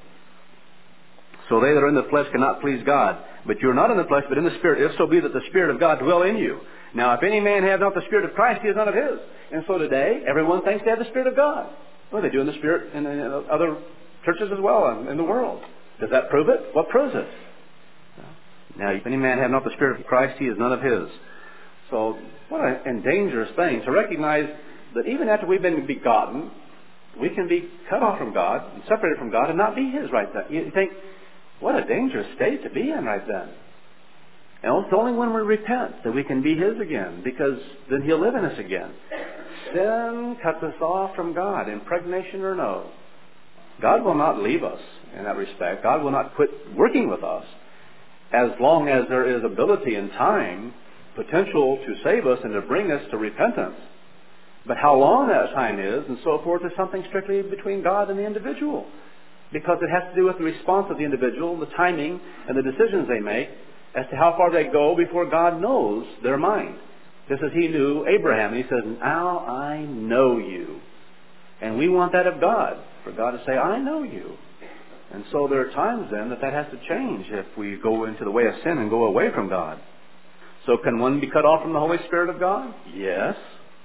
So they that are in the flesh cannot please God. But you are not in the flesh, but in the Spirit, if so be that the Spirit of God dwell in you. Now, if any man have not the Spirit of Christ, he is none of his. And so today, everyone thinks they have the Spirit of God. Well, they do in the Spirit in, in other churches as well in, in the world. Does that prove it? What proves it? Now, if any man have not the Spirit of Christ, he is none of his. So, what a and dangerous thing to recognize that even after we've been begotten, we can be cut off from God and separated from God and not be His right then. You think, what a dangerous state to be in right then. And it's only when we repent that we can be His again, because then He'll live in us again. Sin cuts us off from God, impregnation or no. God will not leave us in that respect. God will not quit working with us, as long as there is ability and time, potential to save us and to bring us to repentance. But how long that time is and so forth is something strictly between God and the individual. Because it has to do with the response of the individual, the timing, and the decisions they make as to how far they go before God knows their mind. Just as He knew Abraham. And He says, now I know you. And we want that of God, for God to say, I know you. And so there are times then that that has to change if we go into the way of sin and go away from God. So can one be cut off from the Holy Spirit of God? Yes.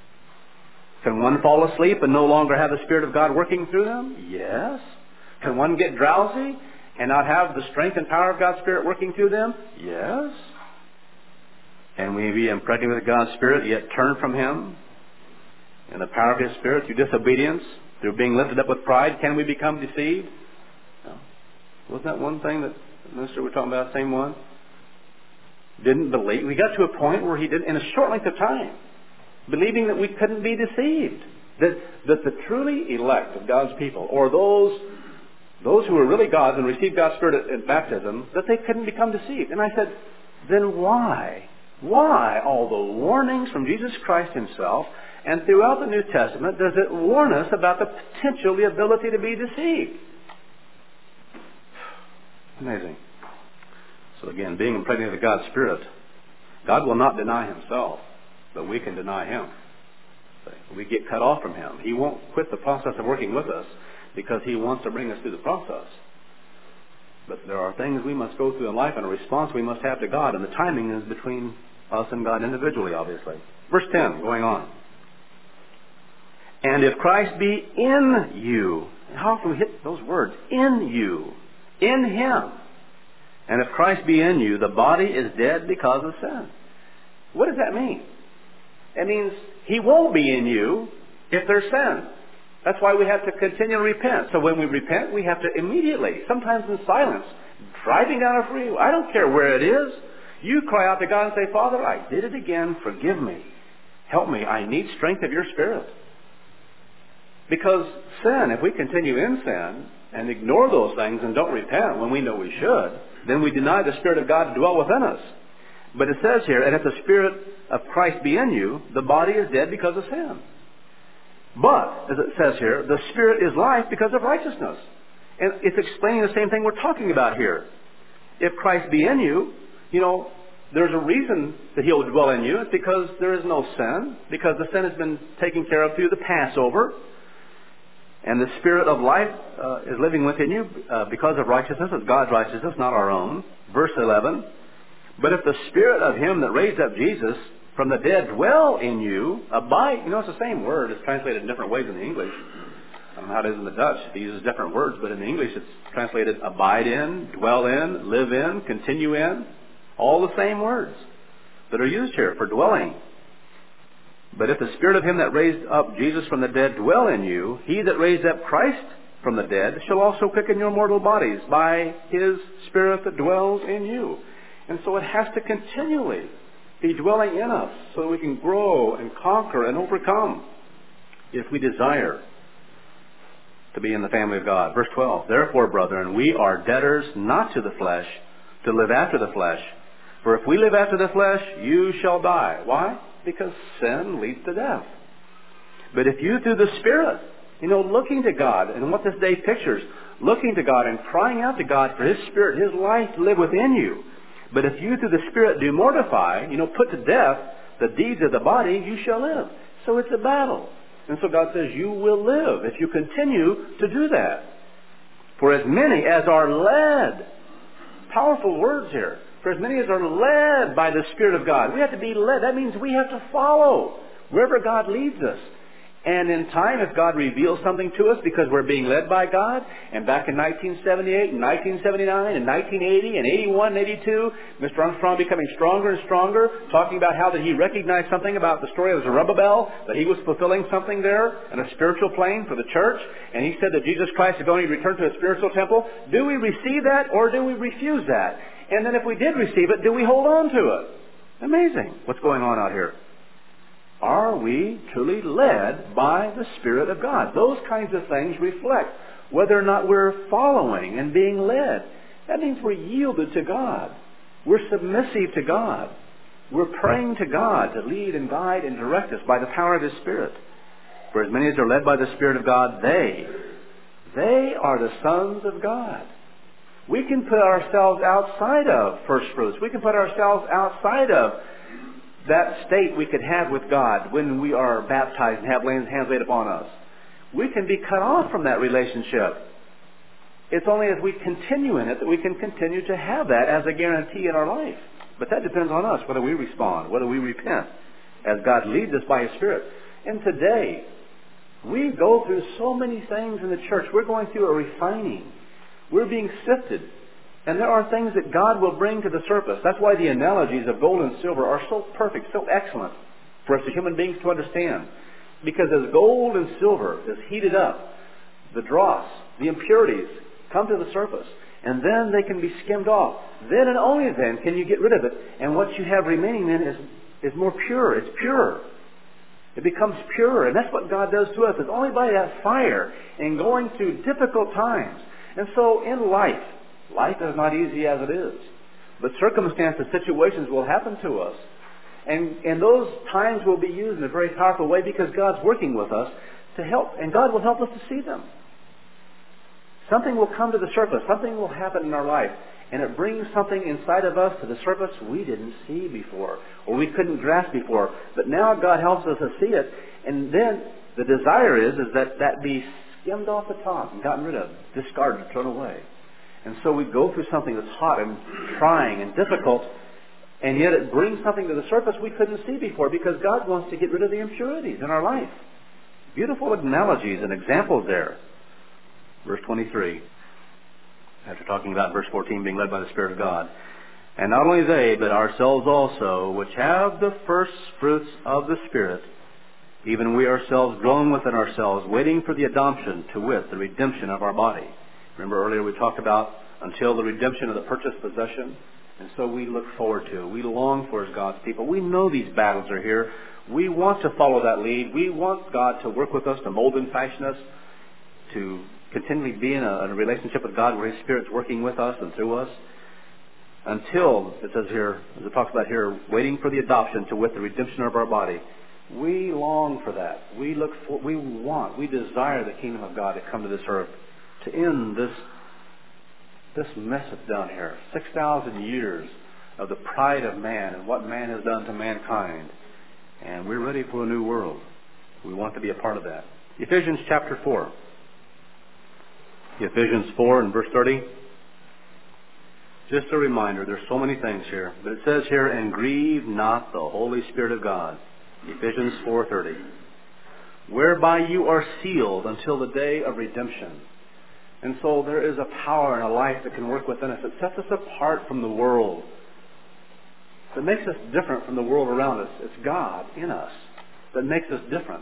Can one fall asleep and no longer have the Spirit of God working through them? Yes. Can one get drowsy and not have the strength and power of God's Spirit working through them? Yes. Can we be impregnated with God's Spirit yet turn from Him and the power of His Spirit through disobedience, through being lifted up with pride? Can we become deceived? Wasn't that one thing that the minister was talking about, same one? Didn't believe. We got to a point where he did, in a short length of time, believing that we couldn't be deceived. That, that the truly elect of God's people, or those, those who were really God's and received God's Spirit at, at baptism, that they couldn't become deceived. And I said, then why? Why all the warnings from Jesus Christ Himself and throughout the New Testament does it warn us about the potential, the ability to be deceived? Amazing. So again, being impregnated with God's Spirit, God will not deny Himself, but we can deny Him. We get cut off from Him. He won't quit the process of working with us because He wants to bring us through the process. But there are things we must go through in life and a response we must have to God, and the timing is between Us and God individually, obviously. Verse ten, going on. And if Christ be in you, how can we hit those words? In you. In Him. And if Christ be in you, the body is dead because of sin. What does that mean? It means He won't be in you if there's sin. That's why we have to continually repent. So when we repent, we have to immediately, sometimes in silence, driving down a freeway, I don't care where it is, you cry out to God and say, Father, I did it again. Forgive me. Help me. I need strength of your Spirit. Because sin, if we continue in sin and ignore those things and don't repent when we know we should, then we deny the Spirit of God to dwell within us. But it says here, and if the Spirit of Christ be in you, the body is dead because of sin. But, as it says here, the Spirit is life because of righteousness. And it's explaining the same thing we're talking about here. If Christ be in you, you know, there's a reason that He'll dwell in you. It's because there is no sin, because the sin has been taken care of through the Passover. And the Spirit of life uh, is living within you uh, because of righteousness. It's God's righteousness, not our own. Verse eleven. But if the Spirit of Him that raised up Jesus from the dead dwell in you, abide. You know, it's the same word. It's translated in different ways in the English. I don't know how it is in the Dutch. He uses different words, but in the English it's translated abide in, dwell in, live in, continue in. All the same words that are used here for dwelling. But if the Spirit of Him that raised up Jesus from the dead dwell in you, He that raised up Christ from the dead shall also quicken your mortal bodies by His Spirit that dwells in you. And so it has to continually be dwelling in us so that we can grow and conquer and overcome if we desire to be in the family of God. Verse twelve, therefore, brethren, we are debtors not to the flesh, to live after the flesh. For if we live after the flesh, you shall die. Why? Because sin leads to death. But if you through the Spirit, you know, looking to God, and what this day pictures, looking to God and crying out to God for His Spirit, His life to live within you. But if you through the Spirit do mortify, you know, put to death the deeds of the body, you shall live. So it's a battle. And so God says you will live if you continue to do that. For as many as are led, powerful words here, for as many as are led by the Spirit of God. We have to be led. That means we have to follow wherever God leads us. And in time, if God reveals something to us because we're being led by God, and back in nineteen seventy-eight, and nineteen seventy-nine, and nineteen eighty, and eighty-one, and eighty-two, Mister Armstrong becoming stronger and stronger, talking about how that he recognized something about the story of Zerubbabel, that he was fulfilling something there in a spiritual plane for the church, and he said that Jesus Christ is going to return to a spiritual temple. Do we receive that, or do we refuse that? And then if we did receive it, do we hold on to it? Amazing what's going on out here. Are we truly led by the Spirit of God? Those kinds of things reflect whether or not we're following and being led. That means we're yielded to God. We're submissive to God. We're praying to God to lead and guide and direct us by the power of His Spirit. For as many as are led by the Spirit of God, they, they are the sons of God. We can put ourselves outside of first fruits. We can put ourselves outside of that state we could have with God when we are baptized and have hands laid upon us. We can be cut off from that relationship. It's only as we continue in it that we can continue to have that as a guarantee in our life. But that depends on us, whether we respond, whether we repent, as God leads us by His Spirit. And today, we go through so many things in the church. We're going through a refining. We're being sifted. And there are things that God will bring to the surface. That's why the analogies of gold and silver are so perfect, so excellent for us as human beings to understand. Because as gold and silver is heated up, the dross, the impurities come to the surface. And then they can be skimmed off. Then and only then can you get rid of it. And what you have remaining then is, is more pure. It's pure. It becomes pure. And that's what God does to us. It's only by that fire and going through difficult times. And so in life, life is not easy as it is. But circumstances, situations will happen to us. And, and those times will be used in a very powerful way because God's working with us to help. And God will help us to see them. Something will come to the surface. Something will happen in our life. And it brings something inside of us to the surface we didn't see before. Or we couldn't grasp before. But now God helps us to see it. And then the desire is, is that that be skimmed off the top and gotten rid of, discarded, thrown away. And so we go through something that's hot and trying and difficult, And yet it brings something to the surface we couldn't see before because God wants to get rid of the impurities in our life. Beautiful analogies and examples there. Verse twenty-three, after talking about verse fourteen being led by the Spirit of God. And not only they, but ourselves also, which have the first fruits of the Spirit, even we ourselves groan within ourselves, waiting for the adoption, to wit, the redemption of our body. Remember earlier we talked about until the redemption of the purchased possession. And so we look forward to, we long for as God's people. We know these battles are here. We want to follow that lead. We want God to work with us, to mold and fashion us, to continually be in a, in a relationship with God where His Spirit's working with us and through us. Until, it says here, as it talks about here, waiting for the adoption to wit the redemption of our body. We long for that. We look for, we want, we desire the kingdom of God to come to this earth, to end this this mess that's down here. Six thousand years of the pride of man and what man has done to mankind. And we're ready for a new world. We want to be a part of that. Ephesians chapter four. Ephesians four and verse thirty. Just a reminder, there's so many things here. But it says here, and grieve not the Holy Spirit of God. Ephesians four thirty. Whereby you are sealed until the day of redemption. And so there is a power and a life that can work within us that sets us apart from the world. That makes us different from the world around us. It's God in us that makes us different.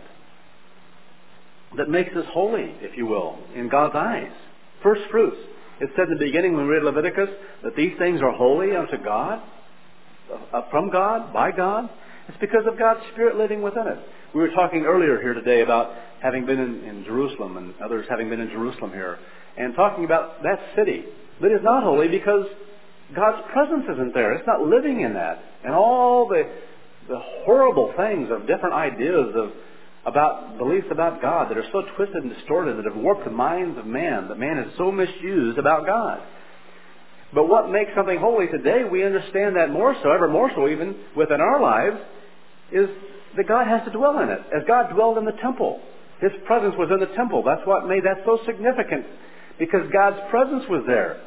That makes us holy, if you will, in God's eyes. First fruits. It said in the beginning when we read Leviticus that these things are holy unto God, uh, from God, by God. It's because of God's Spirit living within it. We were talking earlier here today about having been in, in Jerusalem and others having been in Jerusalem here and talking about that city that is not holy because God's presence isn't there. It's not living in that. And all the the horrible things of different ideas of about beliefs about God that are so twisted and distorted that have warped the minds of man, that man is so misused about God. But what makes something holy today, we understand that more so, ever more so even within our lives, is that God has to dwell in it. As God dwelled in the temple, His presence was in the temple. That's what made that so significant, because God's presence was there.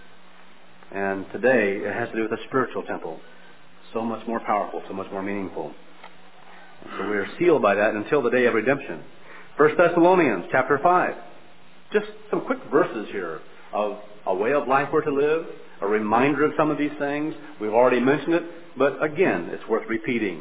And today it has to do with a spiritual temple. So much more powerful, so much more meaningful. And so we are sealed by that until the day of redemption. First Thessalonians chapter five. Just some quick verses here of a way of life we're to live, a reminder of some of these things. We've already mentioned it, but again, it's worth repeating.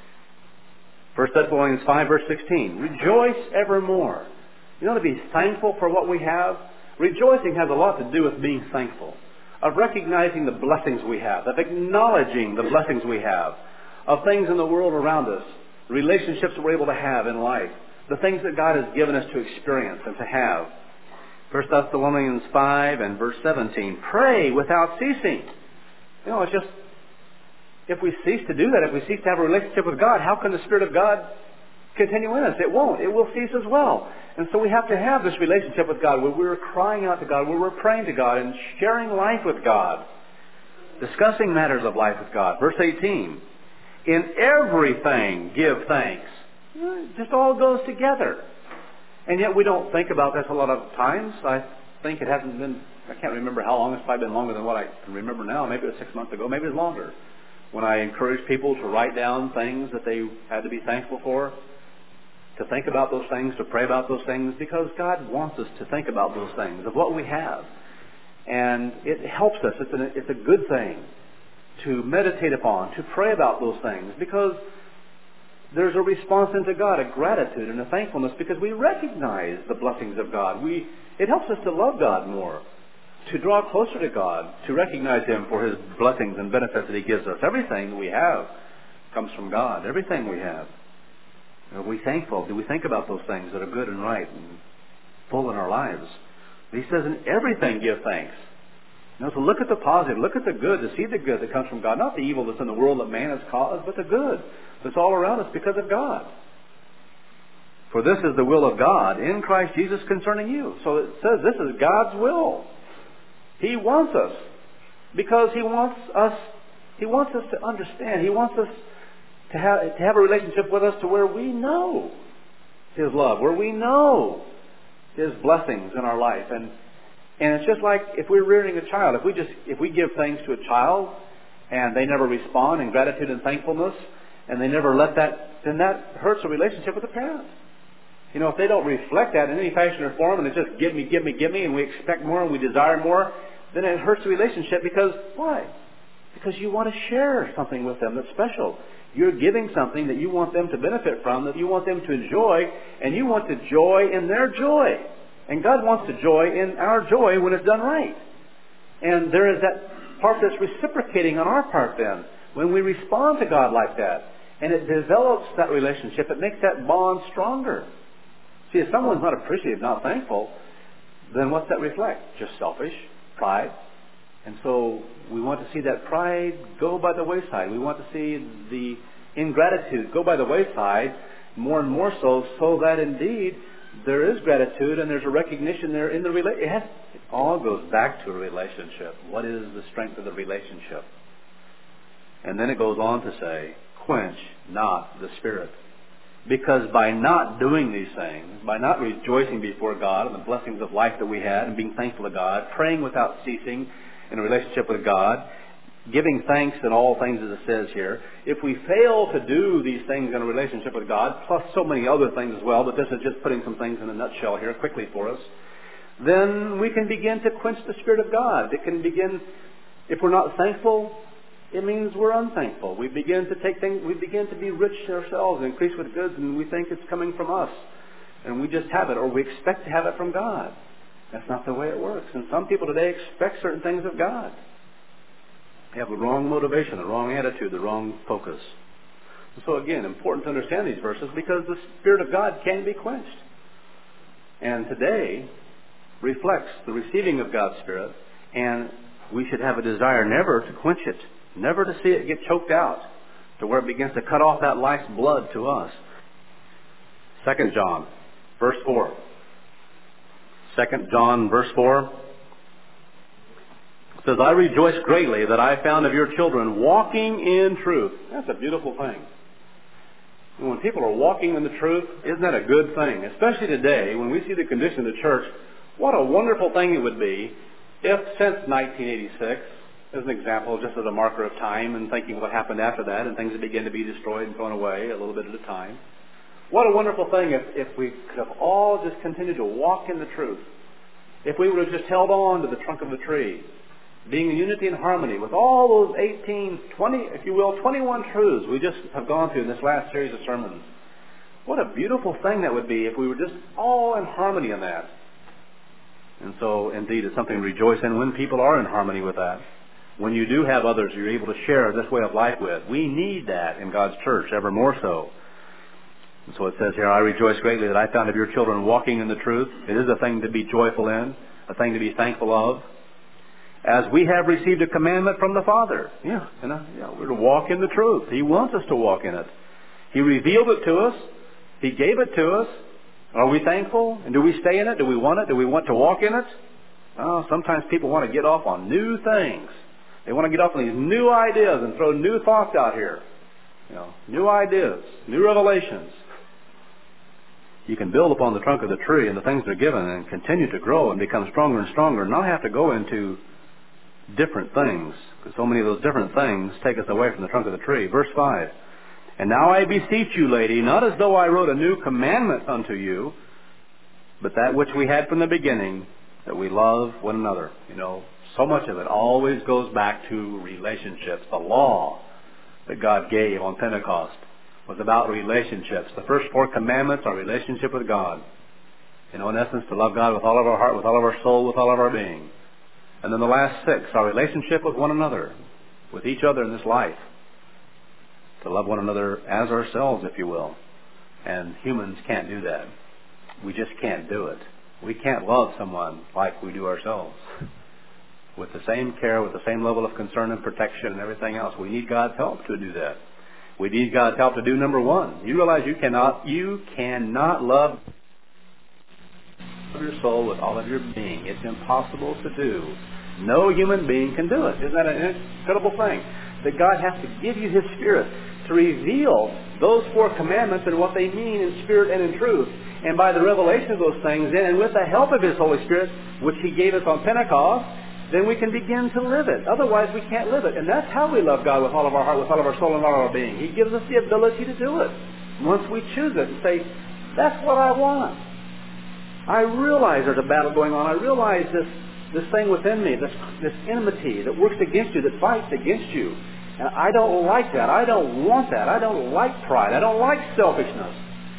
First Thessalonians five verse sixteen. Rejoice evermore. You know, to be thankful for what we have. Rejoicing has a lot to do with being thankful. Of recognizing the blessings we have. Of acknowledging the blessings we have. Of things in the world around us. Relationships that we're able to have in life. The things that God has given us to experience and to have. First Thessalonians five and verse seventeen. Pray without ceasing. You know, it's just, if we cease to do that, if we cease to have a relationship with God, how can the Spirit of God continue in us? It won't. It will cease as well. And so we have to have this relationship with God where we're crying out to God, where we're praying to God and sharing life with God. Discussing matters of life with God. Verse eighteen. In everything give thanks. You know, it just all goes together. And yet we don't think about this a lot of times. I think it hasn't been, I can't remember how long. It's probably been longer than what I can remember now. Maybe it was six months ago. Maybe it was longer. When I encouraged people to write down things that they had to be thankful for. To think about those things, to pray about those things. Because God wants us to think about those things, of what we have. And it helps us. It's, an, it's a good thing to meditate upon, to pray about those things. Because there's a response into God, a gratitude and a thankfulness, because we recognize the blessings of God. We, it helps us to love God more, to draw closer to God, to recognize Him for His blessings and benefits that He gives us. Everything that we have comes from God. Everything we have. Are we thankful? Do we think about those things that are good and right and full in our lives? He says, in everything give thanks. Now, so look at the positive, look at the good, to see the good that comes from God. Not the evil that's in the world that man has caused, but the good that's all around us because of God. For this is the will of God in Christ Jesus concerning you. So it says this is God's will. He wants us because He wants us, He wants us to understand. He wants us to have, to have a relationship with us to where we know His love, where we know His blessings in our life. And And it's just like if we're rearing a child. If we just if we give things to a child and they never respond in gratitude and thankfulness, and they never let that, then that hurts the relationship with the parent. You know, if they don't reflect that in any fashion or form, and it's just give me, give me, give me, and we expect more and we desire more, then it hurts the relationship because, why? Because you want to share something with them that's special. You're giving something that you want them to benefit from, that you want them to enjoy, and you want to joy in their joy. And God wants to joy in our joy when it's done right. And there is that part that's reciprocating on our part then, when we respond to God like that. And it develops that relationship. It makes that bond stronger. See, if someone's not appreciative, not thankful, then what's that reflect? Just selfish, pride. And so we want to see that pride go by the wayside. We want to see the ingratitude go by the wayside more and more so, so that indeed there is gratitude and there's a recognition there in the relationship. It, it all goes back to a relationship. What is the strength of the relationship? And then it goes on to say, quench not the Spirit. Because by not doing these things, by not rejoicing before God in the blessings of life that we had and being thankful to God, praying without ceasing in a relationship with God, giving thanks in all things as it says here, if we fail to do these things in a relationship with God, plus so many other things as well, but this is just putting some things in a nutshell here quickly for us, then we can begin to quench the Spirit of God. It can begin, if we're not thankful, it means we're unthankful. We begin to take things, we begin to be rich ourselves and increase with goods, and we think it's coming from us. And we just have it, or we expect to have it from God. That's not the way it works. And some people today expect certain things of God. They have the wrong motivation, the wrong attitude, the wrong focus. And so again, important to understand these verses because the Spirit of God can be quenched. And today reflects the receiving of God's Spirit, and we should have a desire never to quench it. Never to see it get choked out to where it begins to cut off that life's blood to us. Second John, verse four. Second John, verse four. It says, I rejoice greatly that I found of your children walking in truth. That's a beautiful thing. And when people are walking in the truth, isn't that a good thing? Especially today, when we see the condition of the church, what a wonderful thing it would be if since nineteen eighty-six, as an example, just as a marker of time and thinking what happened after that and things that began to be destroyed and thrown away a little bit at a time. What a wonderful thing if, if we could have all just continued to walk in the truth. If we would have just held on to the trunk of the tree, being in unity and harmony with all those eighteen, twenty, if you will, twenty-one truths we just have gone through in this last series of sermons. What a beautiful thing that would be if we were just all in harmony in that. And so, indeed, it's something to rejoice in when people are in harmony with that. When you do have others you're able to share this way of life with. We need that in God's church, ever more so. And so it says here, I rejoice greatly that I found of your children walking in the truth. It is a thing to be joyful in, a thing to be thankful of. As we have received a commandment from the Father. Yeah, you know, yeah, we're to walk in the truth. He wants us to walk in it. He revealed it to us. He gave it to us. Are we thankful? And do we stay in it? Do we want it? Do we want to walk in it? Oh, sometimes people want to get off on new things. They want to get off on these new ideas and throw new thoughts out here. You know, new ideas, new revelations. You can build upon the trunk of the tree and the things that are given and continue to grow and become stronger and stronger and not have to go into different things. Because so many of those different things take us away from the trunk of the tree. Verse five. And now I beseech you, lady, not as though I wrote a new commandment unto you, but that which we had from the beginning, that we love one another. You know, so much of it always goes back to relationships. The law that God gave on Pentecost was about relationships. The first four commandments are relationship with God. You know, in essence, to love God with all of our heart, with all of our soul, with all of our being. And then the last six are relationship with one another, with each other in this life. To love one another as ourselves, if you will. And humans can't do that. We just can't do it. We can't love someone like we do ourselves. With the same care, with the same level of concern and protection and everything else. We need God's help to do that. We need God's help to do number one. You realize you cannot, you cannot love your soul with all of your being. It's impossible to do. No human being can do it. Isn't that an incredible thing? That God has to give you His Spirit to reveal those four commandments and what they mean in spirit and in truth. And by the revelation of those things, and with the help of His Holy Spirit, which He gave us on Pentecost, then we can begin to live it. Otherwise, we can't live it. And that's how we love God with all of our heart, with all of our soul, and all of our being. He gives us the ability to do it. Once we choose it and say, that's what I want. I realize there's a battle going on. I realize this, this thing within me, this, this enmity that works against you, that fights against you. And I don't like that. I don't want that. I don't like pride. I don't like selfishness.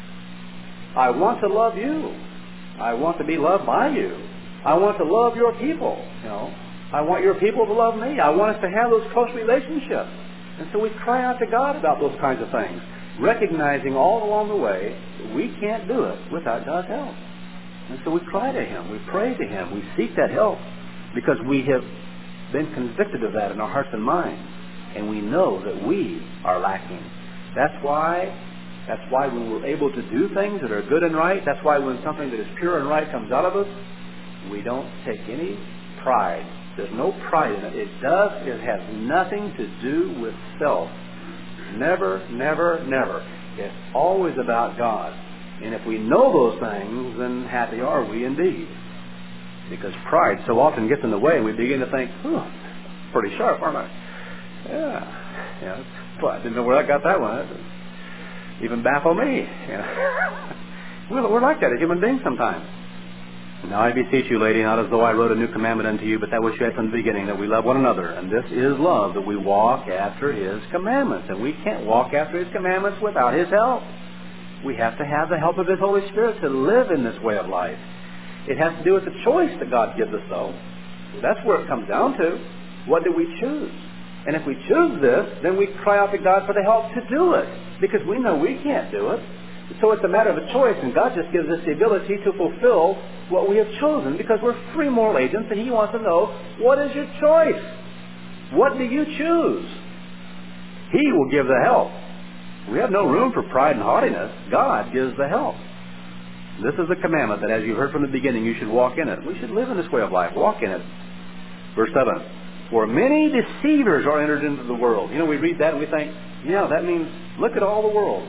I want to love you. I want to be loved by you. I want to love your people. You know, I want your people to love me. I want us to have those close relationships. And so we cry out to God about those kinds of things, recognizing all along the way we can't do it without God's help. And so we cry to Him. We pray to Him. We seek that help because we have been convicted of that in our hearts and minds. And we know that we are lacking. That's why That's why when we're able to do things that are good and right, that's why when something that is pure and right comes out of us, we don't take any pride. There's no pride in it. It does, it has nothing to do with self. Never, never, never. It's always about God. And if we know those things, then happy are we indeed. Because pride so often gets in the way, and we begin to think, oh, pretty sharp, aren't I? Yeah. Yeah. Well, I didn't know where I got that one. That even baffle me. Yeah. Well, we're like that as human beings sometimes. Now I beseech you, lady, not as though I wrote a new commandment unto you, but that which you had from the beginning, that we love one another. And this is love, that we walk after His commandments. And we can't walk after His commandments without His help. We have to have the help of His Holy Spirit to live in this way of life. It has to do with the choice that God gives us, though. That's where it comes down to. What do we choose? And if we choose this, then we cry out to God for the help to do it, because we know we can't do it. So it's a matter of a choice, and God just gives us the ability to fulfill what we have chosen, because we're free moral agents, and He wants to know, what is your choice? What do you choose? He will give the help. We have no room for pride and haughtiness. God gives the help. This is a commandment that, as you heard from the beginning, you should walk in it. We should live in this way of life. Walk in it. Verse seven. For many deceivers are entered into the world. You know, we read that and we think, yeah, that means, look at all the world.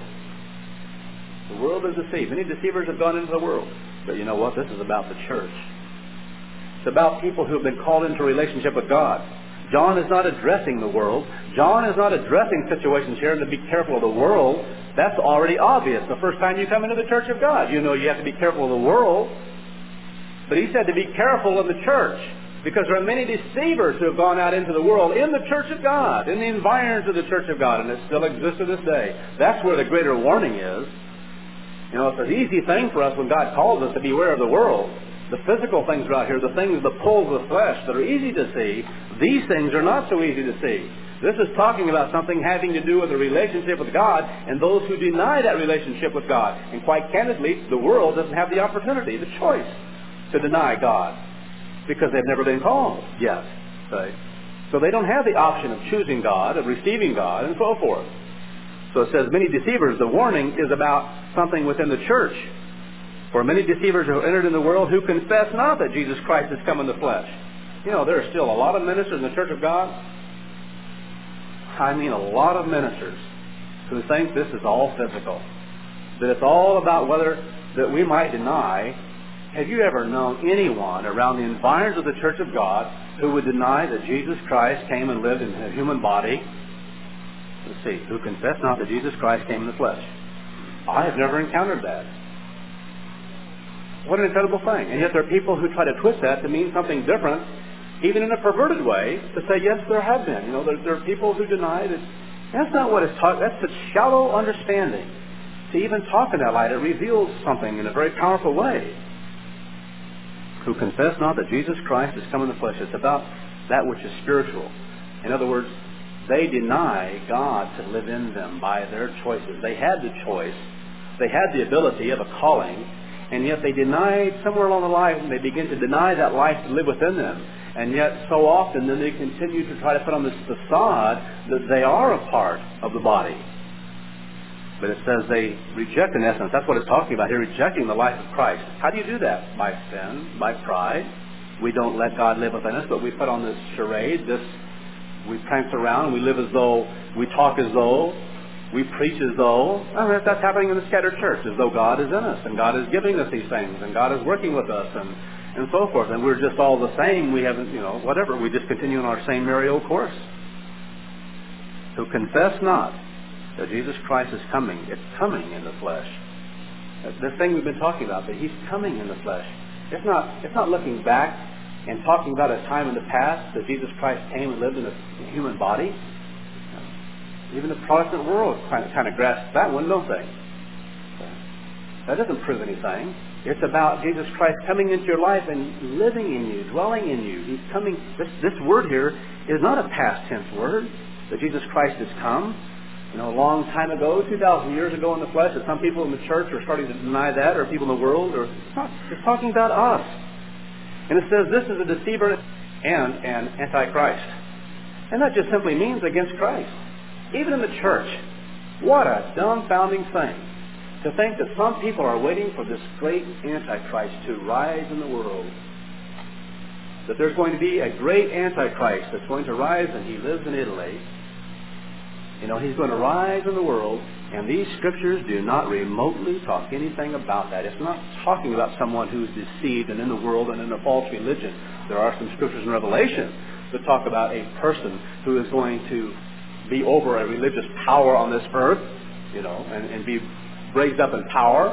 The world is deceived. Many deceivers have gone into the world. But you know what? This is about the church. It's about people who have been called into a relationship with God. John is not addressing the world. John is not addressing situations here and to be careful of the world. That's already obvious. The first time you come into the church of God, you know you have to be careful of the world. But he said to be careful of the church, because there are many deceivers who have gone out into the world in the church of God, in the environs of the church of God, and it still exists to this day. That's where the greater warning is. You know, it's an easy thing for us when God calls us to beware of the world. The physical things are out here, the things, the pulls of the flesh that are easy to see. These things are not so easy to see. This is talking about something having to do with a relationship with God and those who deny that relationship with God. And quite candidly, the world doesn't have the opportunity, the choice to deny God, because they've never been called yet. Say. So they don't have the option of choosing God, of receiving God, and so forth. So it says, many deceivers. The warning is about something within the church. For many deceivers who entered in the world who confess not that Jesus Christ has come in the flesh. You know, there are still a lot of ministers in the church of God. I mean, a lot of ministers who think this is all physical. That it's all about whether that we might deny. Have you ever known anyone around the environs of the church of God who would deny that Jesus Christ came and lived in a human body? Let's see. Who confess not that Jesus Christ came in the flesh. I have never encountered that. What an incredible thing. And yet there are people who try to twist that to mean something different, even in a perverted way, to say, yes, there have been. You know, there, there are people who deny that. That's not what it's taught. That's such shallow understanding. To even talk in that light, it reveals something in a very powerful way. Who confess not that Jesus Christ has come in the flesh. It's about that which is spiritual. In other words, they deny God to live in them by their choices. They had the choice. They had the ability of a calling. And yet they denied, somewhere along the line, they begin to deny that life to live within them. And yet so often then they continue to try to put on this facade that they are a part of the body. But it says they reject, in essence, that's what it's talking about here, rejecting the life of Christ. How do you do that? By sin, by pride. We don't let God live within us, but we put on this charade, this, we prance around, and we live as though, we talk as though, we preach as though, I mean, that's happening in the scattered church, as though God is in us, and God is giving us these things, and God is working with us, and, and so forth. And we're just all the same. We haven't, you know, whatever. We just continue on our same merry old course. Who confess not that Jesus Christ is coming. It's coming in the flesh. This thing we've been talking about, that He's coming in the flesh. It's not, it's not looking back and talking about a time in the past that Jesus Christ came and lived in a human body. Even the Protestant world kind of, kind of grasps that one, don't they? That doesn't prove anything. It's about Jesus Christ coming into your life and living in you, dwelling in you. He's coming. This, this word here is not a past tense word, that Jesus Christ has come. You know, a long time ago, two thousand years ago in the flesh, that some people in the church are starting to deny that, or people in the world, or it's, not, it's talking about us. And it says this is a deceiver and an antichrist. And that just simply means against Christ. Even in the church, what a dumbfounding thing to think that some people are waiting for this great Antichrist to rise in the world. That there's going to be a great Antichrist that's going to rise, and he lives in Italy. You know, he's going to rise in the world, and these scriptures do not remotely talk anything about that. It's not talking about someone who's deceived and in the world and in a false religion. There are some scriptures in Revelation that talk about a person who is going to be over a religious power on this earth, you know, and, and be raised up in power.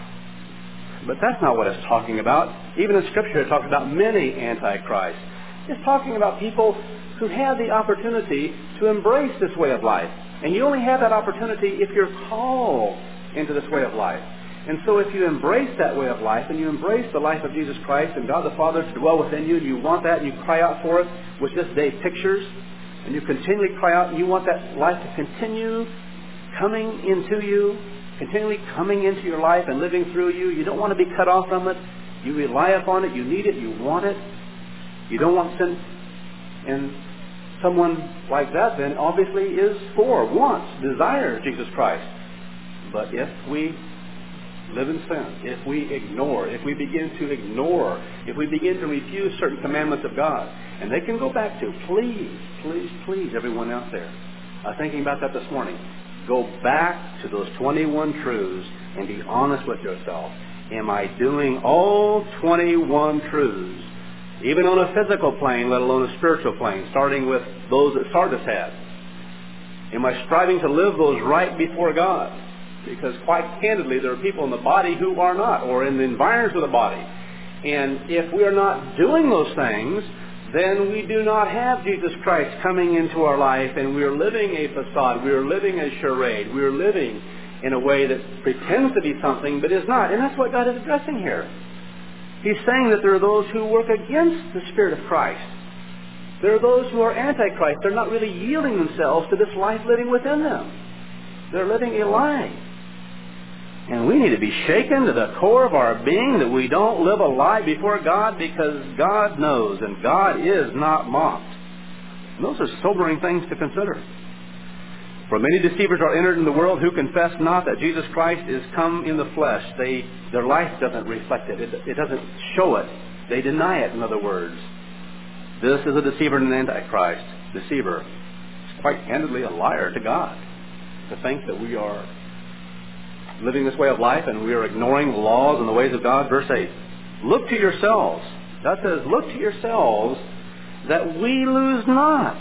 But that's not what it's talking about. Even in Scripture it talks about many antichrists. It's talking about people who have the opportunity to embrace this way of life. And you only have that opportunity if you're called into this way of life. And so if you embrace that way of life, and you embrace the life of Jesus Christ and God the Father to dwell within you, and you want that, and you cry out for it, which this day pictures, and you continually cry out, and you want that life to continue coming into you, continually coming into your life and living through you. You don't want to be cut off from it. You rely upon it. You need it. You want it. You don't want sin. And someone like that then obviously is for, wants, desires Jesus Christ. But if we live in sin, if we ignore, if we begin to ignore, if we begin to refuse certain commandments of God, and they can go back to, please, please, please, everyone out there, I was thinking about that this morning. Go back to those twenty-one truths and be honest with yourself. Am I doing all twenty-one truths, even on a physical plane, let alone a spiritual plane, starting with those that Sardis had? Am I striving to live those right before God? Because quite candidly, there are people in the body who are not, or in the environs of the body. And if we are not doing those things, then we do not have Jesus Christ coming into our life, and we are living a facade, we are living a charade, we are living in a way that pretends to be something but is not. And that's what God is addressing here. He's saying that there are those who work against the Spirit of Christ. There are those who are antichrist. They're not really yielding themselves to this life living within them. They're living a lie. And we need to be shaken to the core of our being that we don't live a lie before God, because God knows and God is not mocked. And those are sobering things to consider. For many deceivers are entered in the world who confess not that Jesus Christ is come in the flesh. They, their life doesn't reflect it. it. It doesn't show it. They deny it, in other words. This is a deceiver and an antichrist. Deceiver. It's quite candidly a liar to God to think that we are living this way of life and we are ignoring the laws and the ways of God. Verse eight. Look to yourselves. God says, look to yourselves that we lose not.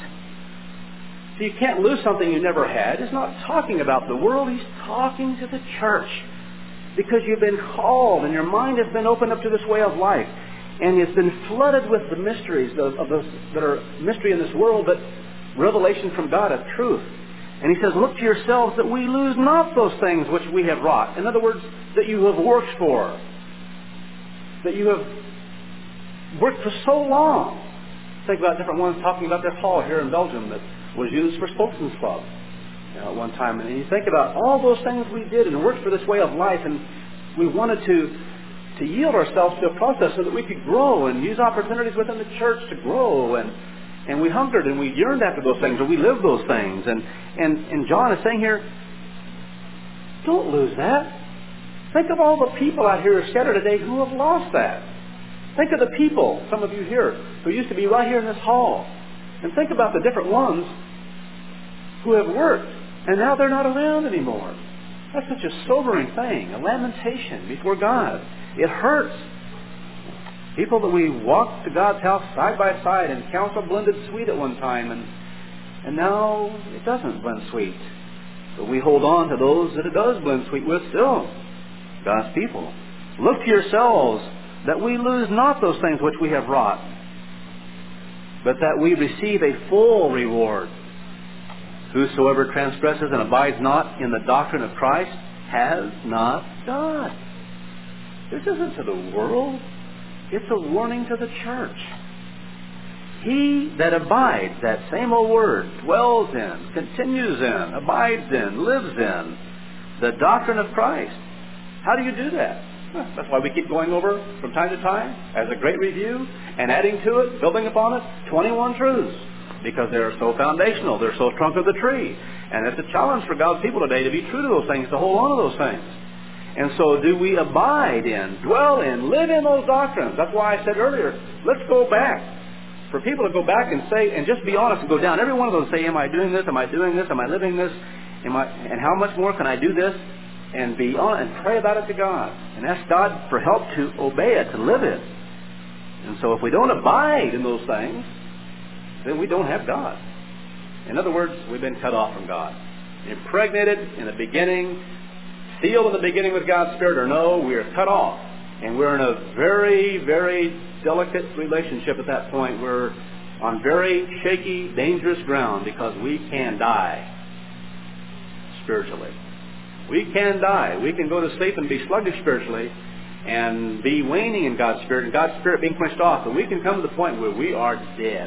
So you can't lose something you never had. He's not talking about the world. He's talking to the church. Because you've been called and your mind has been opened up to this way of life. And it's been flooded with the mysteries of, of those that are mystery in this world, but revelation from God of truth. And he says, look to yourselves that we lose not those things which we have wrought. In other words, that you have worked for. That you have worked for so long. Think about different ones talking about this hall here in Belgium that was used for Spokesman's Club, you know, at one time. And you think about all those things we did and worked for this way of life, and we wanted to to yield ourselves to a process so that we could grow and use opportunities within the church to grow, and and we hungered and we yearned after those things, or we lived those things. And and and John is saying here, don't lose that. Think of all the people out here scattered today who have lost that. Think of the people, some of you here, who used to be right here in this hall. And think about the different ones who have worked, and now they're not around anymore. That's such a sobering thing, a lamentation before God. It hurts. People that we walked to God's house side by side and counsel blended sweet at one time, and and now it doesn't blend sweet. But we hold on to those that it does blend sweet with still. God's people. Look to yourselves that we lose not those things which we have wrought, but that we receive a full reward. Whosoever transgresses and abides not in the doctrine of Christ has not God. This isn't to the world. It's a warning to the church. He that abides, that same old word, dwells in, continues in, abides in, lives in the doctrine of Christ. How do you do that? Well, that's why we keep going over from time to time as a great review and adding to it, building upon it, twenty-one truths. Because they're so foundational. They're so trunk of the tree. And it's a challenge for God's people today to be true to those things, to hold on to those things. And so do we abide in, dwell in, live in those doctrines? That's why I said earlier, let's go back. For people to go back and say, and just be honest and go down every one of those and say, am I doing this? Am I doing this? Am I living this? Am I, and how much more can I do this? And be on and pray about it to God. And ask God for help to obey it, to live it. And so if we don't abide in those things, then we don't have God. In other words, we've been cut off from God. Impregnated in the beginning, sealed in the beginning with God's Spirit, or no, we are cut off. And we're in a very, very delicate relationship at that point. We're on very shaky, dangerous ground because we can die spiritually. We can die. We can go to sleep and be sluggish spiritually and be waning in God's Spirit and God's Spirit being quenched off. But we can come to the point where we are dead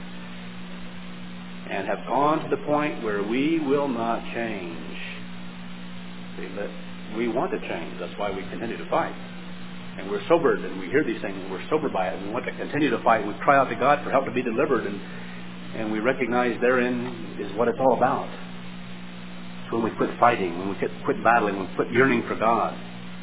and have gone to the point where we will not change. We want to change. That's why we continue to fight. And we're sobered, and we hear these things, and we're sobered by it, and we want to continue to fight. We cry out to God for help to be delivered, and, and we recognize therein is what it's all about. It's when we quit fighting, when we quit, quit battling, when we quit yearning for God.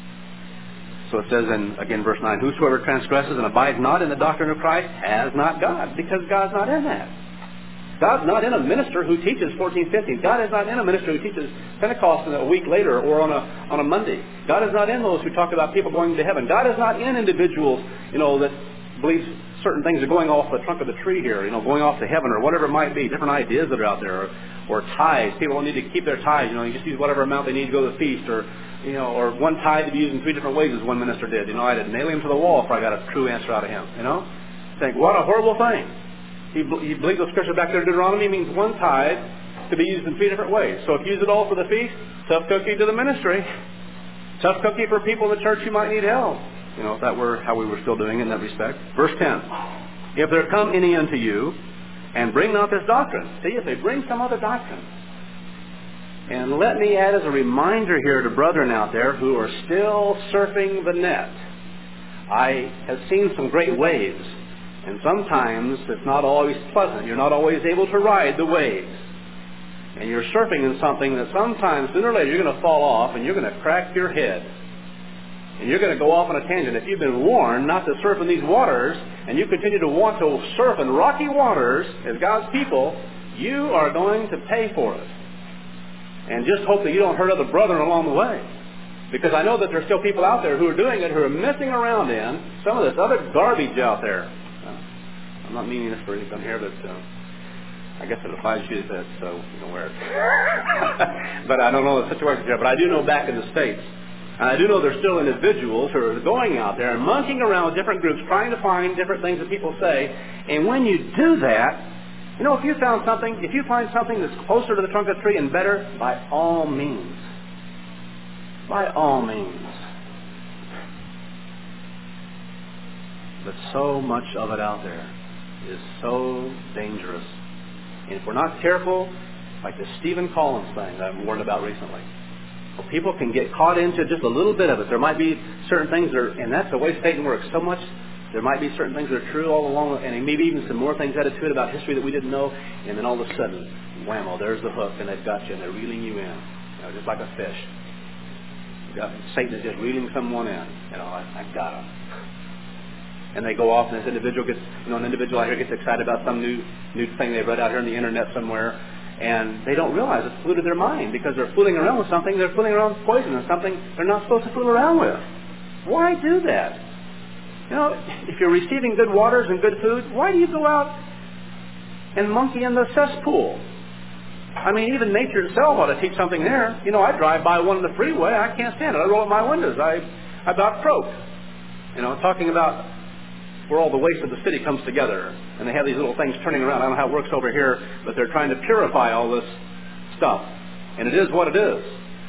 So it says in, again, verse nine, whosoever transgresses and abides not in the doctrine of Christ has not God, because God's not in that. God's not in a minister who teaches fourteen fifteen. God is not in a minister who teaches Pentecost a week later or on a on a Monday. God is not in those who talk about people going to heaven. God is not in individuals, you know, that believe certain things are going off the trunk of the tree here, you know, going off to heaven or whatever it might be, different ideas that are out there, or, or tithes. People don't need to keep their tithes, you know, you just use whatever amount they need to go to the feast, or, you know, or one tithe to be used in three different ways as one minister did. You know, I had to nail him to the wall before I got a true answer out of him, you know. Think, what a horrible thing. He, he believes the scripture back there in Deuteronomy means one tithe to be used in three different ways. So if you use it all for the feast, tough cookie to the ministry. Tough cookie for people in the church who might need help. You know, if that were how we were still doing it in that respect. Verse ten. If there come any unto you, and bring not this doctrine. See, if they bring some other doctrine. And let me add as a reminder here to brethren out there who are still surfing the net. I have seen some great waves. And sometimes it's not always pleasant. You're not always able to ride the waves. And you're surfing in something that sometimes, sooner or later, you're going to fall off and you're going to crack your head. And you're going to go off on a tangent. If you've been warned not to surf in these waters, and you continue to want to surf in rocky waters as God's people, you are going to pay for it. And just hope that you don't hurt other brethren along the way. Because I know that there's still people out there who are doing it, who are messing around in some of this other garbage out there. I'm not meaning this for anything here, but uh, I guess it applies to you that, so you know where it's. But I don't know the situation here. But I do know back in the States, and I do know there's still individuals who are going out there and monkeying around with different groups, trying to find different things that people say. And when you do that, you know, if you found something, if you find something that's closer to the trunk of the tree and better, by all means. By all means. But so much of it out there is so dangerous. And if we're not careful, like the Stephen Collins thing that I've warned about recently, well, people can get caught into just a little bit of it. There might be certain things that are, and that's the way Satan works so much. There might be certain things that are true all along, and maybe even some more things added to it about history that we didn't know, and then all of a sudden, whammo, there's the hook, and they've got you, and they're reeling you in, you know, just like a fish. Got, Satan is just reeling someone in. You know, I, I got him. And they go off, and this individual gets, you know, an individual out here gets excited about some new new thing they've read out here on the internet somewhere, and they don't realize it's polluted their mind because they're fooling around with something. They're fooling around with poison and something they're not supposed to fool around with. Why do that? You know, if you're receiving good waters and good food, why do you go out and monkey in the cesspool? I mean, even nature itself ought to teach something there. You know, I drive by one on the freeway. I can't stand it. I roll up my windows. I, I about croak. You know, talking about where all the waste of the city comes together. And they have these little things turning around. I don't know how it works over here, but they're trying to purify all this stuff. And it is what it is.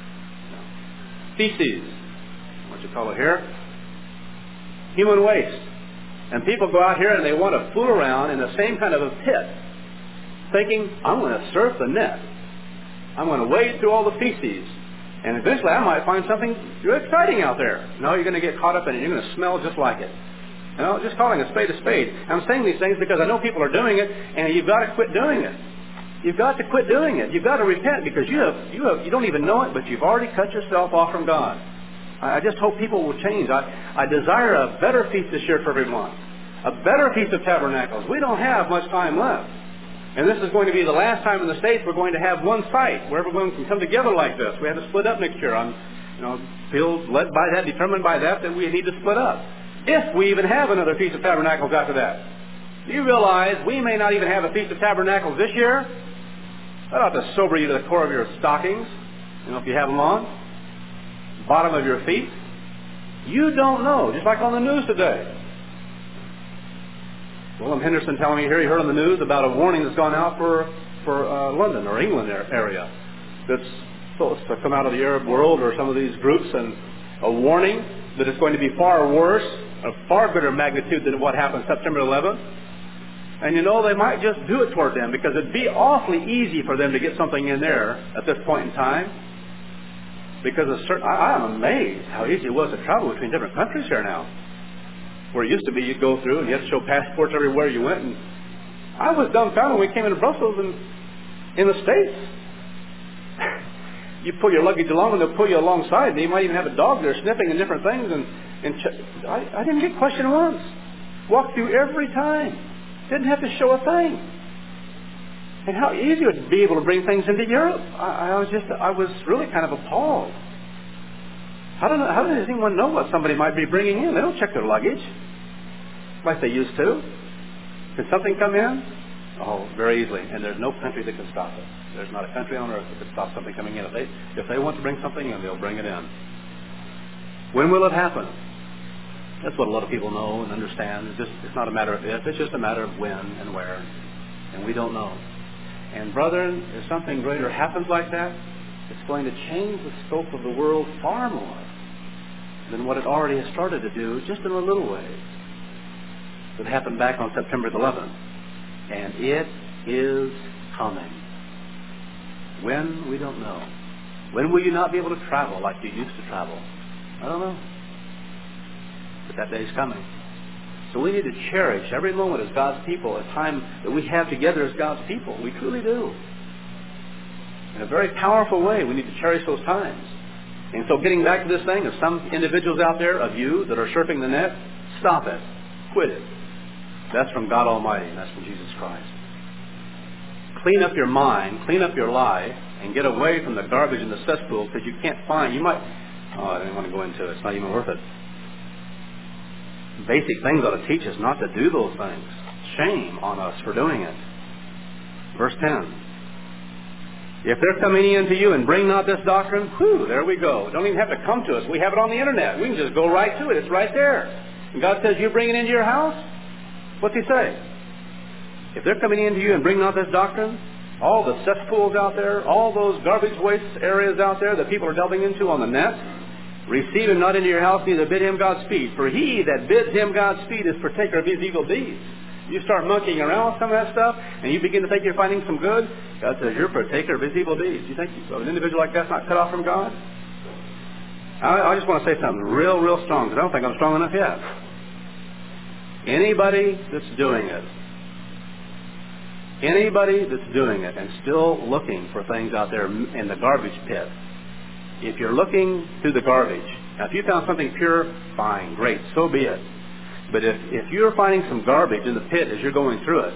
Feces. What you call it here? Human waste. And people go out here and they want to fool around in the same kind of a pit, thinking, I'm going to surf the net. I'm going to wade through all the feces. And eventually I might find something really exciting out there. No, you're going to get caught up in it. You're going to smell just like it. You know, just calling a spade a spade. I'm saying these things because I know people are doing it, and you've got to quit doing it. You've got to quit doing it. You've got to repent because you have, you have, you don't even know it, but you've already cut yourself off from God. I just hope people will change. I, I desire a better feast this year for everyone. A better Feast of Tabernacles. We don't have much time left. And this is going to be the last time in the States we're going to have one site where everyone can come together like this. We have to split up next year. I'm, you know, feel led by that, determined by that, that we need to split up. If we even have another Feast of Tabernacles after that. Do you realize we may not even have a Feast of Tabernacles this year? That ought to sober you to the core of your stockings. You know, if you have them on. Bottom of your feet. You don't know. Just like on the news today. Willem Henderson telling me here he heard on the news about a warning that's gone out for, for uh, London or England area that's supposed to come out of the Arab world or some of these groups, and a warning that it's going to be far worse, a far greater magnitude than what happened September eleventh. And you know, they might just do it toward them because it'd be awfully easy for them to get something in there at this point in time. Because a certain, I, I'm amazed how easy it was to travel between different countries here now. Where it used to be you'd go through and you had to show passports everywhere you went. And I was dumbfounded when we came into Brussels and in the States. You pull your luggage along and they'll pull you alongside. And you might even have a dog there sniffing and different things. And, and ch- I, I didn't get questioned once. Walked through every time. Didn't have to show a thing. And how easy it would be able to bring things into Europe. I, I was just, I was really kind of appalled. How, do, how does anyone know what somebody might be bringing in? They don't check their luggage like they used to. Can something come in? Oh, very easily. And there's no country that can stop it. There's not a country on earth that can stop something coming in. If they, if they want to bring something in, they'll bring it in. When will it happen? That's what a lot of people know and understand. It's just, it's not a matter of if. It's just a matter of when and where. And we don't know. And brethren, if something greater happens like that, it's going to change the scope of the world far more than what it already has started to do, just in a little way. It happened back on September the eleventh. And it is coming. When? We don't know. When will you not be able to travel like you used to travel? I don't know. But that day's coming. So we need to cherish every moment as God's people, a time that we have together as God's people. We truly do. In a very powerful way, we need to cherish those times. And so getting back to this thing, of some individuals out there, of you, that are surfing the net, stop it. Quit it. That's from God Almighty, and that's from Jesus Christ. Clean up your mind, clean up your life, and get away from the garbage in the cesspool, because you can't find, you might, oh, I didn't want to go into it. It's not even worth it. Basic things ought to teach us not to do those things. Shame on us for doing it. Verse ten. If they're coming in to you and bring not this doctrine, whew, there we go. Don't even have to come to us. We have it on the internet. We can just go right to it. It's right there. And God says, you bring it into your house? What's He say? If they're coming in to you and bring not this doctrine, all the cesspools out there, all those garbage waste areas out there that people are delving into on the net, receive him not into your house, neither bid him Godspeed. For he that bids him Godspeed is partaker of his evil deeds. You start monkeying around with some of that stuff, and you begin to think you're finding some good, God says you're partaker of his evil deeds. You think so an individual like that's not cut off from God? I, I just want to say something real, real strong, because I don't think I'm strong enough yet. Anybody that's doing it, anybody that's doing it and still looking for things out there in the garbage pit, if you're looking through the garbage, now if you found something pure, fine, great, so be it. But if, if you're finding some garbage in the pit as you're going through it,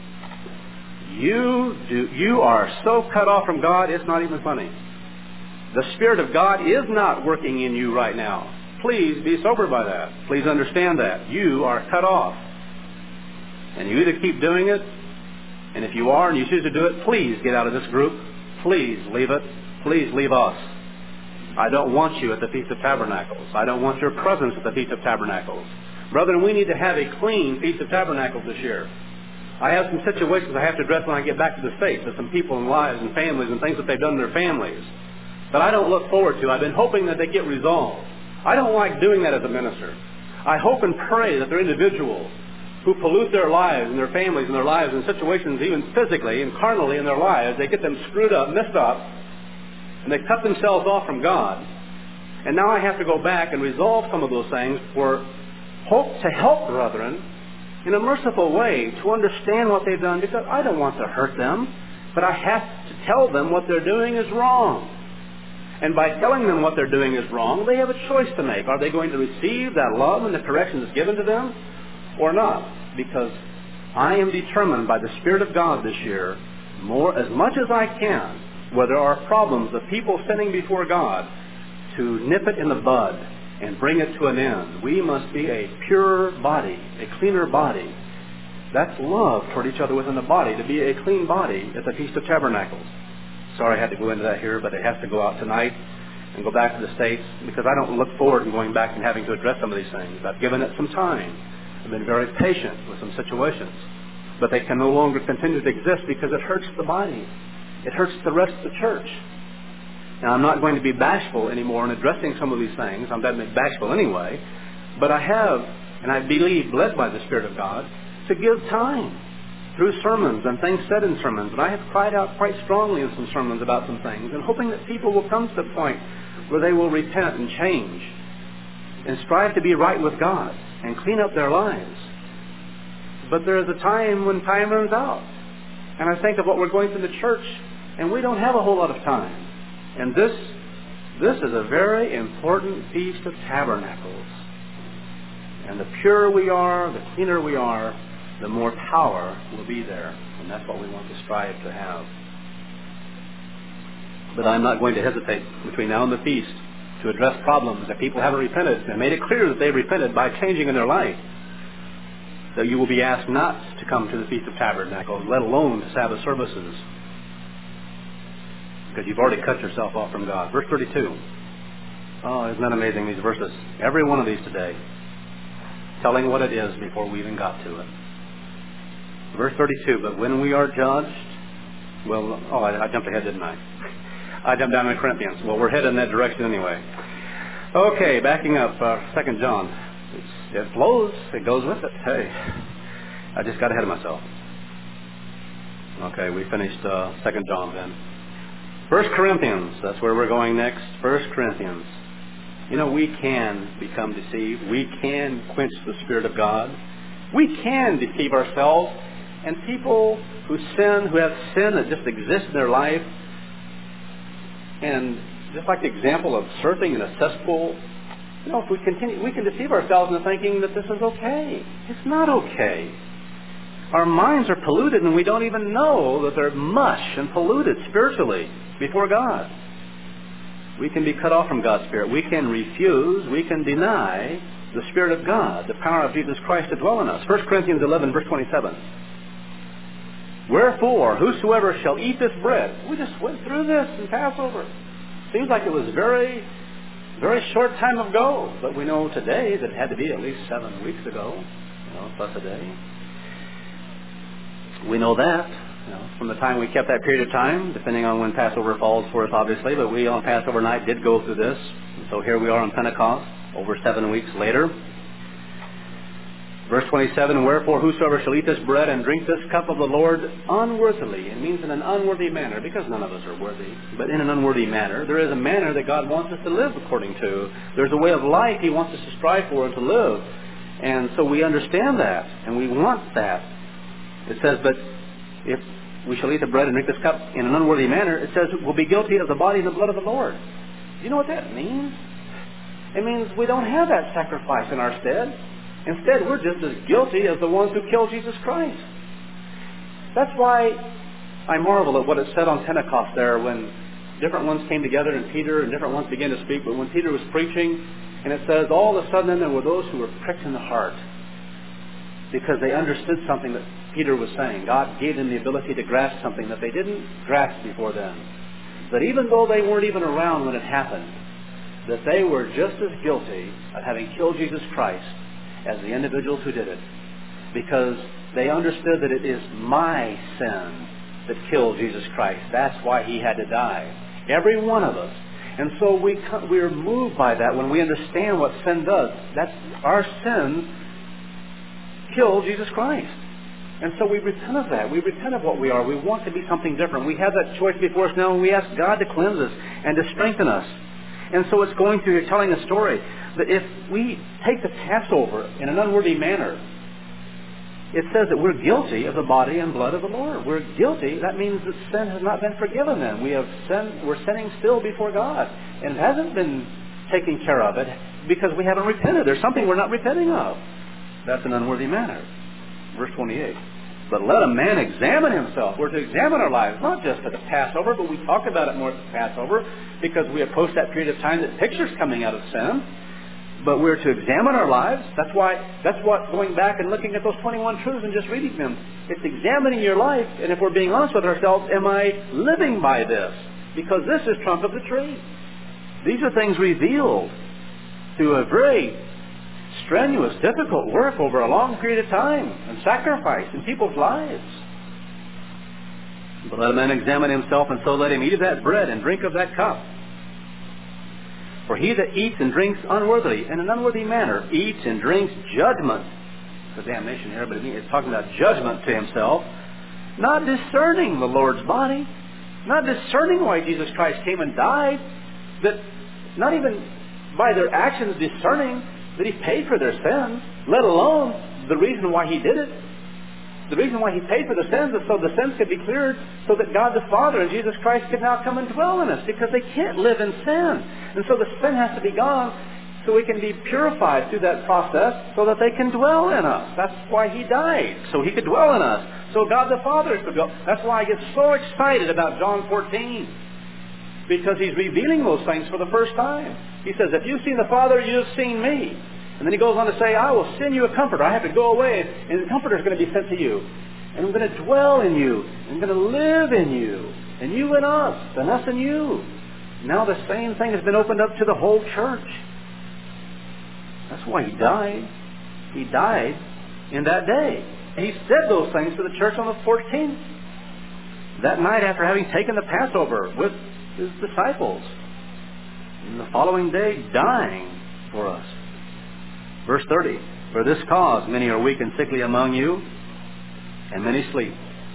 you do you are so cut off from God, it's not even funny. The Spirit of God is not working in you right now. please be sobered by that. Please understand that. You are cut off. And you either keep doing it, and if you are and you choose to do it, please get out of this group. Please leave it. Please leave us. I don't want you at the Feast of Tabernacles. I don't want your presence at the Feast of Tabernacles. Brethren, we need to have a clean Feast of Tabernacles this year. I have some situations I have to address when I get back to the States with some people and lives and families and things that they've done to their families that I don't look forward to. I've been hoping that they get resolved. I don't like doing that as a minister. I hope and pray that there are individuals who pollute their lives and their families and their lives in situations even physically and carnally in their lives. They get them screwed up, messed up, and they cut themselves off from God. And now I have to go back and resolve some of those things for hope to help brethren in a merciful way to understand what they've done, because I don't want to hurt them, but I have to tell them what they're doing is wrong. And by telling them what they're doing is wrong, they have a choice to make. Are they going to receive that love and the correction that's given to them or not? Because I am determined by the Spirit of God this year, more as much as I can, where there are problems of people sinning before God, to nip it in the bud and bring it to an end. We must be a pure body, a cleaner body. That's love toward each other within the body, to be a clean body at the Feast of Tabernacles. Sorry I had to go into that here, but it has to go out tonight and go back to the States, because I don't look forward to going back and having to address some of these things. I've given it some time. I've been very patient with some situations. But they can no longer continue to exist because it hurts the body. It hurts the rest of the church. Now, I'm not going to be bashful anymore in addressing some of these things. I'm not bashful anyway. But I have, and I believe, led by the Spirit of God, to give time through sermons and things said in sermons. And I have cried out quite strongly in some sermons about some things, and hoping that people will come to the point where they will repent and change and strive to be right with God and clean up their lives. But there is a time when time runs out. And I think of what we're going through the church, and we don't have a whole lot of time. And this, this is a very important Feast of Tabernacles. And the purer we are, the cleaner we are, the more power will be there. And that's what we want to strive to have. But I'm not going to hesitate between now and the feast to address problems that people haven't repented and made it clear that they've repented by changing in their life. That you will be asked not to come to the Feast of Tabernacles, let alone to Sabbath services, because you've already cut yourself off from God. Verse thirty-two. Oh, isn't that amazing, these verses? Every one of these today, telling what it is before we even got to it. Verse thirty-two, but when we are judged, well, oh, I, I jumped ahead, didn't I? I jumped down to Corinthians. Well, we're headed in that direction anyway. Okay, backing up, uh, Second John. It's, it flows. It goes with it. Hey, I just got ahead of myself. Okay, we finished uh, Second John then. First Corinthians. That's where we're going next. First Corinthians. You know, we can become deceived. We can quench the Spirit of God. We can deceive ourselves. And people who sin, who have sin that just exists in their life, and just like the example of surfing in a cesspool, you know, if we continue, we can deceive ourselves into thinking that this is okay. It's not okay. Our minds are polluted, and we don't even know that they're mush and polluted spiritually before God. We can be cut off from God's Spirit. We can refuse, we can deny the Spirit of God, the power of Jesus Christ to dwell in us. First Corinthians eleven, verse twenty-seven. Wherefore, whosoever shall eat this bread, we just went through this in Passover. Seems like it was very, very short time ago, but we know today that it had to be at least seven weeks ago, you know, plus a day. We know that, you know, from the time we kept that period of time, depending on when Passover falls for us, obviously, but we on Passover night did go through this. And so here we are on Pentecost, over seven weeks later. Verse twenty-seven, wherefore whosoever shall eat this bread and drink this cup of the Lord unworthily, it means in an unworthy manner, because none of us are worthy, but in an unworthy manner. There is a manner that God wants us to live according to. There's a way of life He wants us to strive for and to live. And so we understand that, and we want that. It says, but if we shall eat the bread and drink this cup in an unworthy manner, it says we'll be guilty of the body and the blood of the Lord. Do you know what that means? It means we don't have that sacrifice in our stead. Instead, we're just as guilty as the ones who killed Jesus Christ. That's why I marvel at what it said on Pentecost there when different ones came together and Peter and different ones began to speak. But when Peter was preaching And it says, all of a sudden then there were those who were pricked in the heart because they understood something that Peter was saying. God gave them the ability to grasp something that they didn't grasp before then. That even though they weren't even around when it happened, that they were just as guilty of having killed Jesus Christ as the individuals who did it. Because they understood that it is my sin that killed Jesus Christ. That's why He had to die. Every one of us. And so we we are moved by that when we understand what sin does. That's our sins kill Jesus Christ. And so we repent of that. We repent of what we are. We want to be something different. We have that choice before us now, and we ask God to cleanse us and to strengthen us. And so it's going through, you're telling a story that if we take the Passover in an unworthy manner, it says that we're guilty of the body and blood of the Lord. We're guilty. That means that sin has not been forgiven then. We have sin, we're sinning still before God. And it hasn't been taken care of it because we haven't repented. There's something we're not repenting of. That's an unworthy manner. Verse twenty-eight. But let a man examine himself. We're to examine our lives, not just at the Passover, but we talk about it more at the Passover because we approach that period of time that picture's coming out of sin. But we're to examine our lives. That's why, that's what going back and looking at those twenty-one truths and just reading them. It's examining your life, and if we're being honest with ourselves, am I living by this? Because this is trunk of the tree. These are things revealed through a very strenuous, difficult work over a long period of time and sacrifice in people's lives. But let a man examine himself, and so let him eat of that bread and drink of that cup. For he that eats and drinks unworthily, in an unworthy manner, eats and drinks judgment. It's a damnation here, but it's talking about judgment to himself, not discerning the Lord's body, not discerning why Jesus Christ came and died, that not even by their actions discerning that He paid for their sins, let alone the reason why He did it. The reason why He paid for the sins is so the sins could be cleared, so that God the Father and Jesus Christ could now come and dwell in us, because they can't live in sin. And so the sin has to be gone so we can be purified through that process so that they can dwell in us. That's why He died, so He could dwell in us. So God the Father could dwell. That's why I get so excited about John fourteen, because He's revealing those things for the first time. He says, if you've seen the Father, you've seen me. And then He goes on to say, I will send you a comforter. I have to go away, and the comforter is going to be sent to you. And I'm going to dwell in you. I'm going to live in you. And you in us. And us in you. Now the same thing has been opened up to the whole church. That's why He died. He died in that day. He said those things to the church on the fourteenth. That night after having taken the Passover with His disciples. And the following day, dying for us. Verse thirty. For this cause many are weak and sickly among you, and many sleep.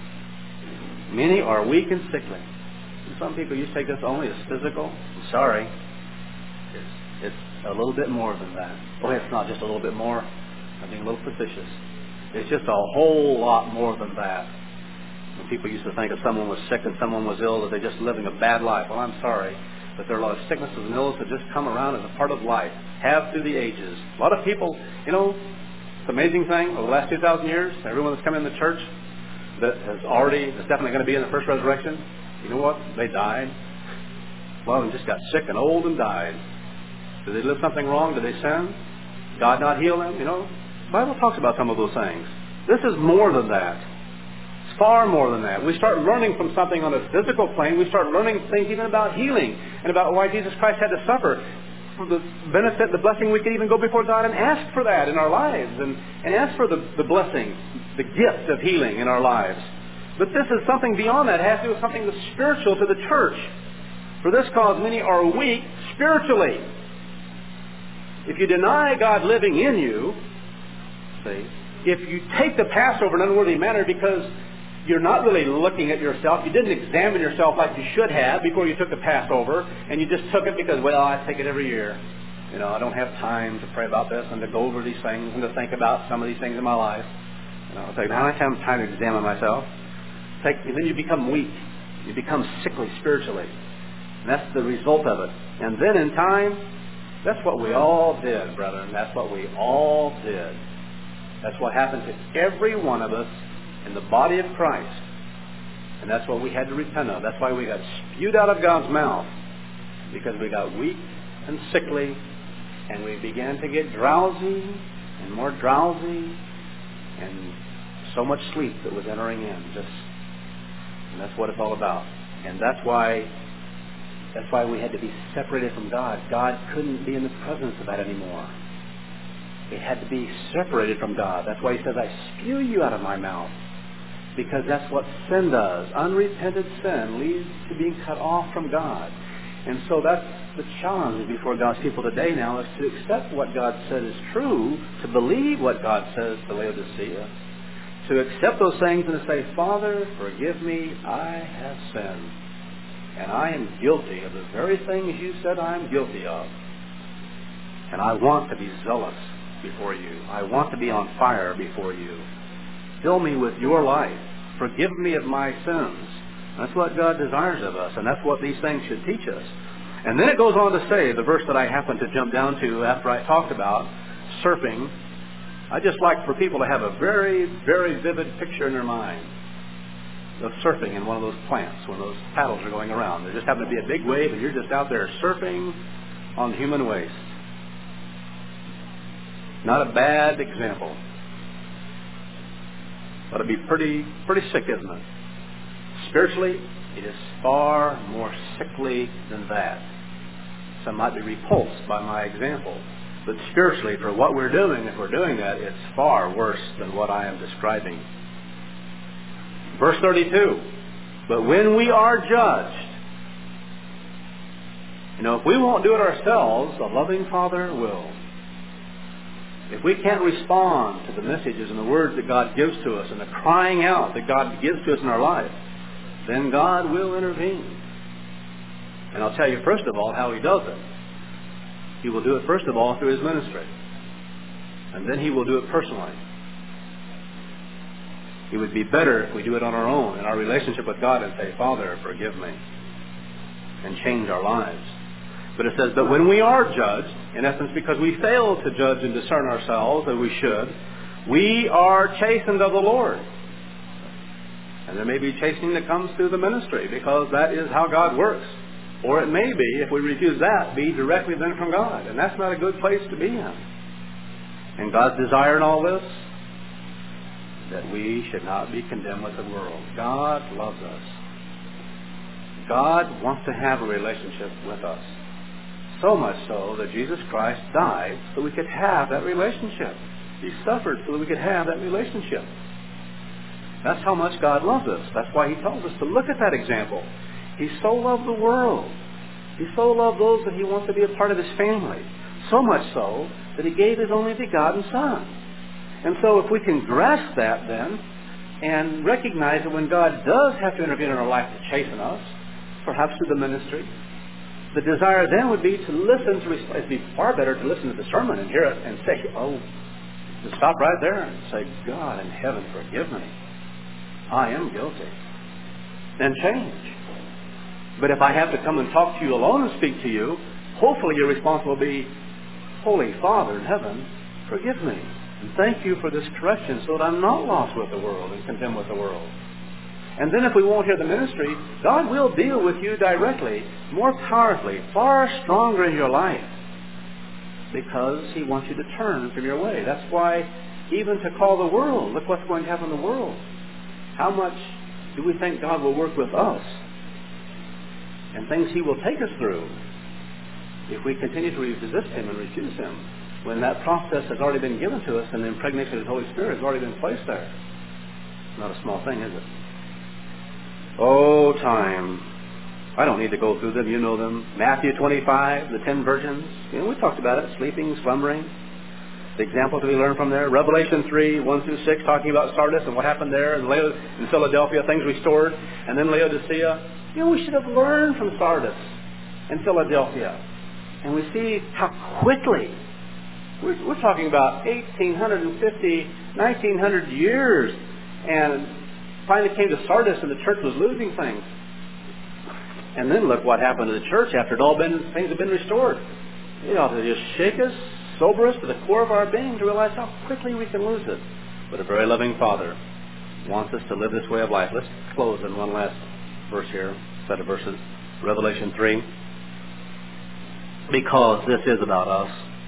Many are weak and sickly. And some people, you take this only as physical. I'm sorry. It's, it's a little bit more than that. Oh, it's not just a little bit more. I'm being a little facetious. It's just a whole lot more than that. When people used to think if someone was sick and someone was ill, that they're just living a bad life. Well, I'm sorry. But there are a lot of sicknesses and illnesses that just come around as a part of life. Have through the ages. A lot of people, you know, it's an amazing thing. Over the last two thousand years, everyone that's come in the church that has already, that's definitely going to be in the first resurrection, you know what? They died. Well, they just got sick and old and died. Did they live something wrong? Did they sin? God not heal them? You know, the Bible talks about some of those things. This is more than that. It's far more than that. We start learning from something on a physical plane. We start learning things even about healing and about why Jesus Christ had to suffer. For the benefit, the blessing, we could even go before God and ask for that in our lives and, and ask for the, the blessing, the gift of healing in our lives. But this is something beyond that. It has to do with something that's spiritual to the church. For this cause many are weak spiritually. If you deny God living in you, see, if you take the Passover in an unworthy manner because you're not really looking at yourself, you didn't examine yourself like you should have before you took the Passover, and you just took it because, well, I take it every year. You know, I don't have time to pray about this and to go over these things and to think about some of these things in my life. You know, it's like, now I have time to examine myself. Take, and then you become weak. You become sickly spiritually. And that's the result of it. And then in time, that's what we all did, brethren. That's what we all did. That's what happened to every one of us in the body of Christ. And that's what we had to repent of. That's why we got spewed out of God's mouth. Because we got weak and sickly And we began to get drowsy and more drowsy, and so much sleep that was entering in. Just, and that's what it's all about. And that's why, that's why we had to be separated from God. God couldn't be in the presence of that anymore. It had to be separated from God. That's why He says, I spew you out of my mouth. Because that's what sin does. Unrepented sin leads to being cut off from God. And so that's the challenge before God's people today now, is to accept what God said is true, to believe what God says to Laodicea, to accept those things and to say, Father, forgive me, I have sinned. And I am guilty of the very things you said I am guilty of. And I want to be zealous before you. I want to be on fire before you. Fill me with your life. Forgive me of my sins. That's what God desires of us, and that's what these things should teach us. And then it goes on to say, the verse that I happened to jump down to after I talked about surfing, I just like for people to have a very, very vivid picture in their mind of surfing in one of those plants when those paddles are going around. There just happens to be a big wave, and you're just out there surfing on human waste. Not a bad example. But it'd be pretty, pretty sick, isn't it? Spiritually, it is far more sickly than that. Some might be repulsed by my example. But spiritually, for what we're doing, if we're doing that, it's far worse than what I am describing. Verse thirty-two. But when we are judged, you know, if we won't do it ourselves, a loving Father will. If we can't respond to the messages and the words that God gives to us and the crying out that God gives to us in our life, then God will intervene. And I'll tell you, first of all, how He does it. He will do it, first of all, through His ministry. And then He will do it personally. It would be better if we do it on our own in our relationship with God and say, Father, forgive me, and change our lives. But it says that when we are judged, in essence because we fail to judge and discern ourselves as we should, we are chastened of the Lord. And there may be chastening that comes through the ministry, because that is how God works. Or it may be, if we refuse that, be directly then from God. And that's not a good place to be in. And God's desire in all this, that we should not be condemned with the world. God loves us. God wants to have a relationship with us. So much so that Jesus Christ died so we could have that relationship. He suffered so that we could have that relationship. That's how much God loves us. That's why He tells us to look at that example. He so loved the world. He so loved those that He wants to be a part of His family. So much so that He gave His only begotten Son. And so if we can grasp that then, and recognize that when God does have to intervene in our life to chasten us, perhaps through the ministry, the desire then would be to listen to, it would be far better to listen to the sermon and hear it and say, oh, to stop right there and say, God in heaven, forgive me. I am guilty. And change. But if I have to come and talk to you alone and speak to you, hopefully your response will be, Holy Father in heaven, forgive me. And thank you for this correction so that I'm not lost with the world and condemned with the world. And then if we won't hear the ministry, God will deal with you directly, more powerfully, far stronger in your life, because He wants you to turn from your way. That's why even to call the world, look what's going to happen in the world. How much do we think God will work with us and things He will take us through if we continue to resist Him and refuse Him, when that process has already been given to us and the impregnation of the Holy Spirit has already been placed there? Not a small thing, is it? Oh, time. I don't need to go through them. You know them. Matthew twenty-five, the ten virgins. You know, we talked about it. Sleeping, slumbering. The example to be learned from there. Revelation three, one through six, talking about Sardis and what happened there. And in Philadelphia, things restored. And then Laodicea. You know, we should have learned from Sardis and Philadelphia. And we see how quickly. We're, we're talking about eighteen fifty, nineteen hundred years. And finally came to Sardis and the church was losing things. And then look what happened to the church after it all been, things have been restored. It ought to just shake us, sober us to the core of our being to realize how quickly we can lose it. But a very loving Father wants us to live this way of life. Let's close in one last verse here, set of verses. Revelation three. Because this is about us.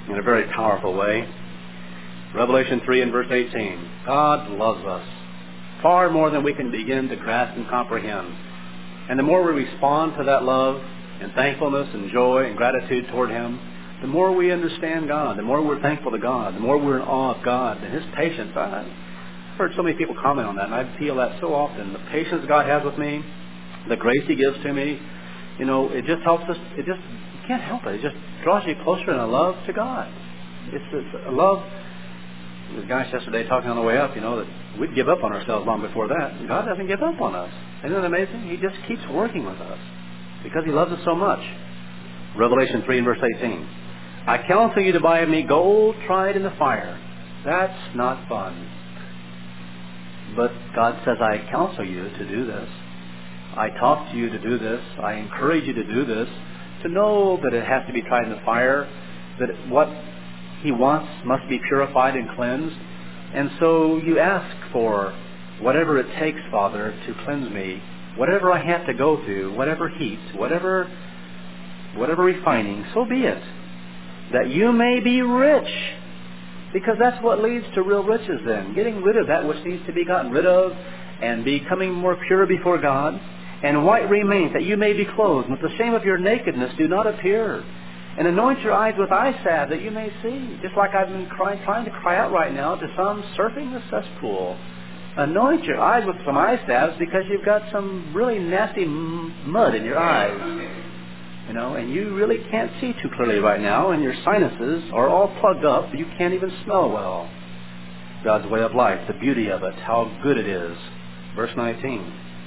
in a very powerful way. Revelation three and verse eighteen. God loves us far more than we can begin to grasp and comprehend. And the more we respond to that love and thankfulness and joy and gratitude toward Him, the more we understand God, the more we're thankful to God, the more we're in awe of God and His patience. I've heard so many people comment on that, and I feel that so often. The patience God has with me, the grace He gives to me, you know, it just helps us. It just, you can't help it. It just draws you closer in a love to God. It's, it's a love. The guys yesterday talking on the way up, you know, that we'd give up on ourselves long before that. God doesn't give up on us. Isn't it amazing? He just keeps working with us because He loves us so much. Revelation three and verse eighteen. I counsel you to buy of me gold tried in the fire. That's not fun. But God says, I counsel you to do this. I talk to you to do this. I encourage you to do this. To know that it has to be tried in the fire. That what He wants must be purified and cleansed. And so you ask for whatever it takes, Father, to cleanse me. Whatever I have to go through, whatever heat, whatever, whatever refining, so be it. That you may be rich. Because that's what leads to real riches then. Getting rid of that which needs to be gotten rid of and becoming more pure before God. And white remains, that you may be clothed. And with the shame of your nakedness do not appear. And anoint your eyes with eye salve that you may see. Just like I've been crying, trying to cry out right now to some surfing the cesspool. Anoint your eyes with some eye salves because you've got some really nasty m- mud in your eyes. You know, and you really can't see too clearly right now, and your sinuses are all plugged up. You can't even smell well. God's way of life, the beauty of it, how good it is. Verse nineteen.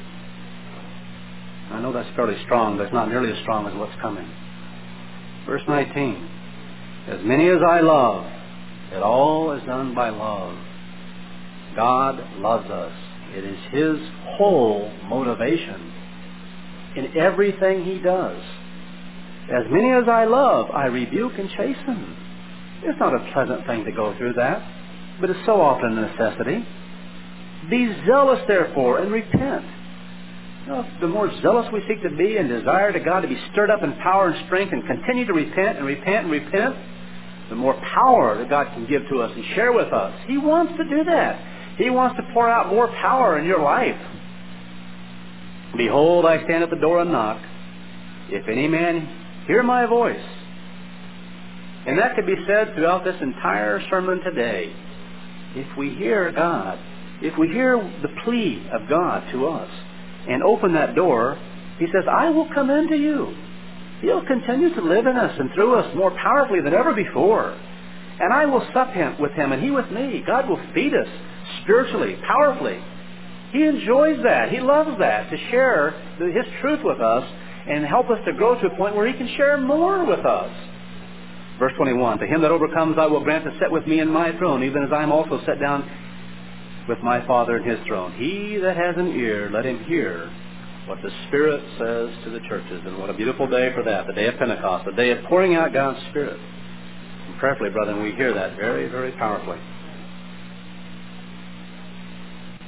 I know that's fairly strong, but it's not nearly as strong as what's coming. Verse nineteen. As many as I love, it all is done by love. God loves us. It is His whole motivation in everything He does. As many as I love, I rebuke and chasten. It's not a pleasant thing to go through that, but it's so often a necessity. Be zealous, therefore, and repent. You know, the more zealous we seek to be and desire to God to be stirred up in power and strength and continue to repent and repent and repent, the more power that God can give to us and share with us. He wants to do that. He wants to pour out more power in your life. Behold, I stand at the door and knock. If any man hear my voice. And that could be said throughout this entire sermon today. If we hear God, if we hear the plea of God to us and open that door, He says, I will come into you. He'll continue to live in us and through us more powerfully than ever before. And I will sup him with Him and He with me. God will feed us spiritually, powerfully. He enjoys that. He loves that, to share His truth with us and help us to grow to a point where He can share more with us. Verse twenty-one, to him that overcomes I will grant to sit with me in my throne, even as I am also set down with my Father in His throne. He that has an ear, let him hear what the Spirit says to the churches. And what a beautiful day for that, the day of Pentecost, the day of pouring out God's Spirit. And prayerfully, brethren, we hear that very, very powerfully.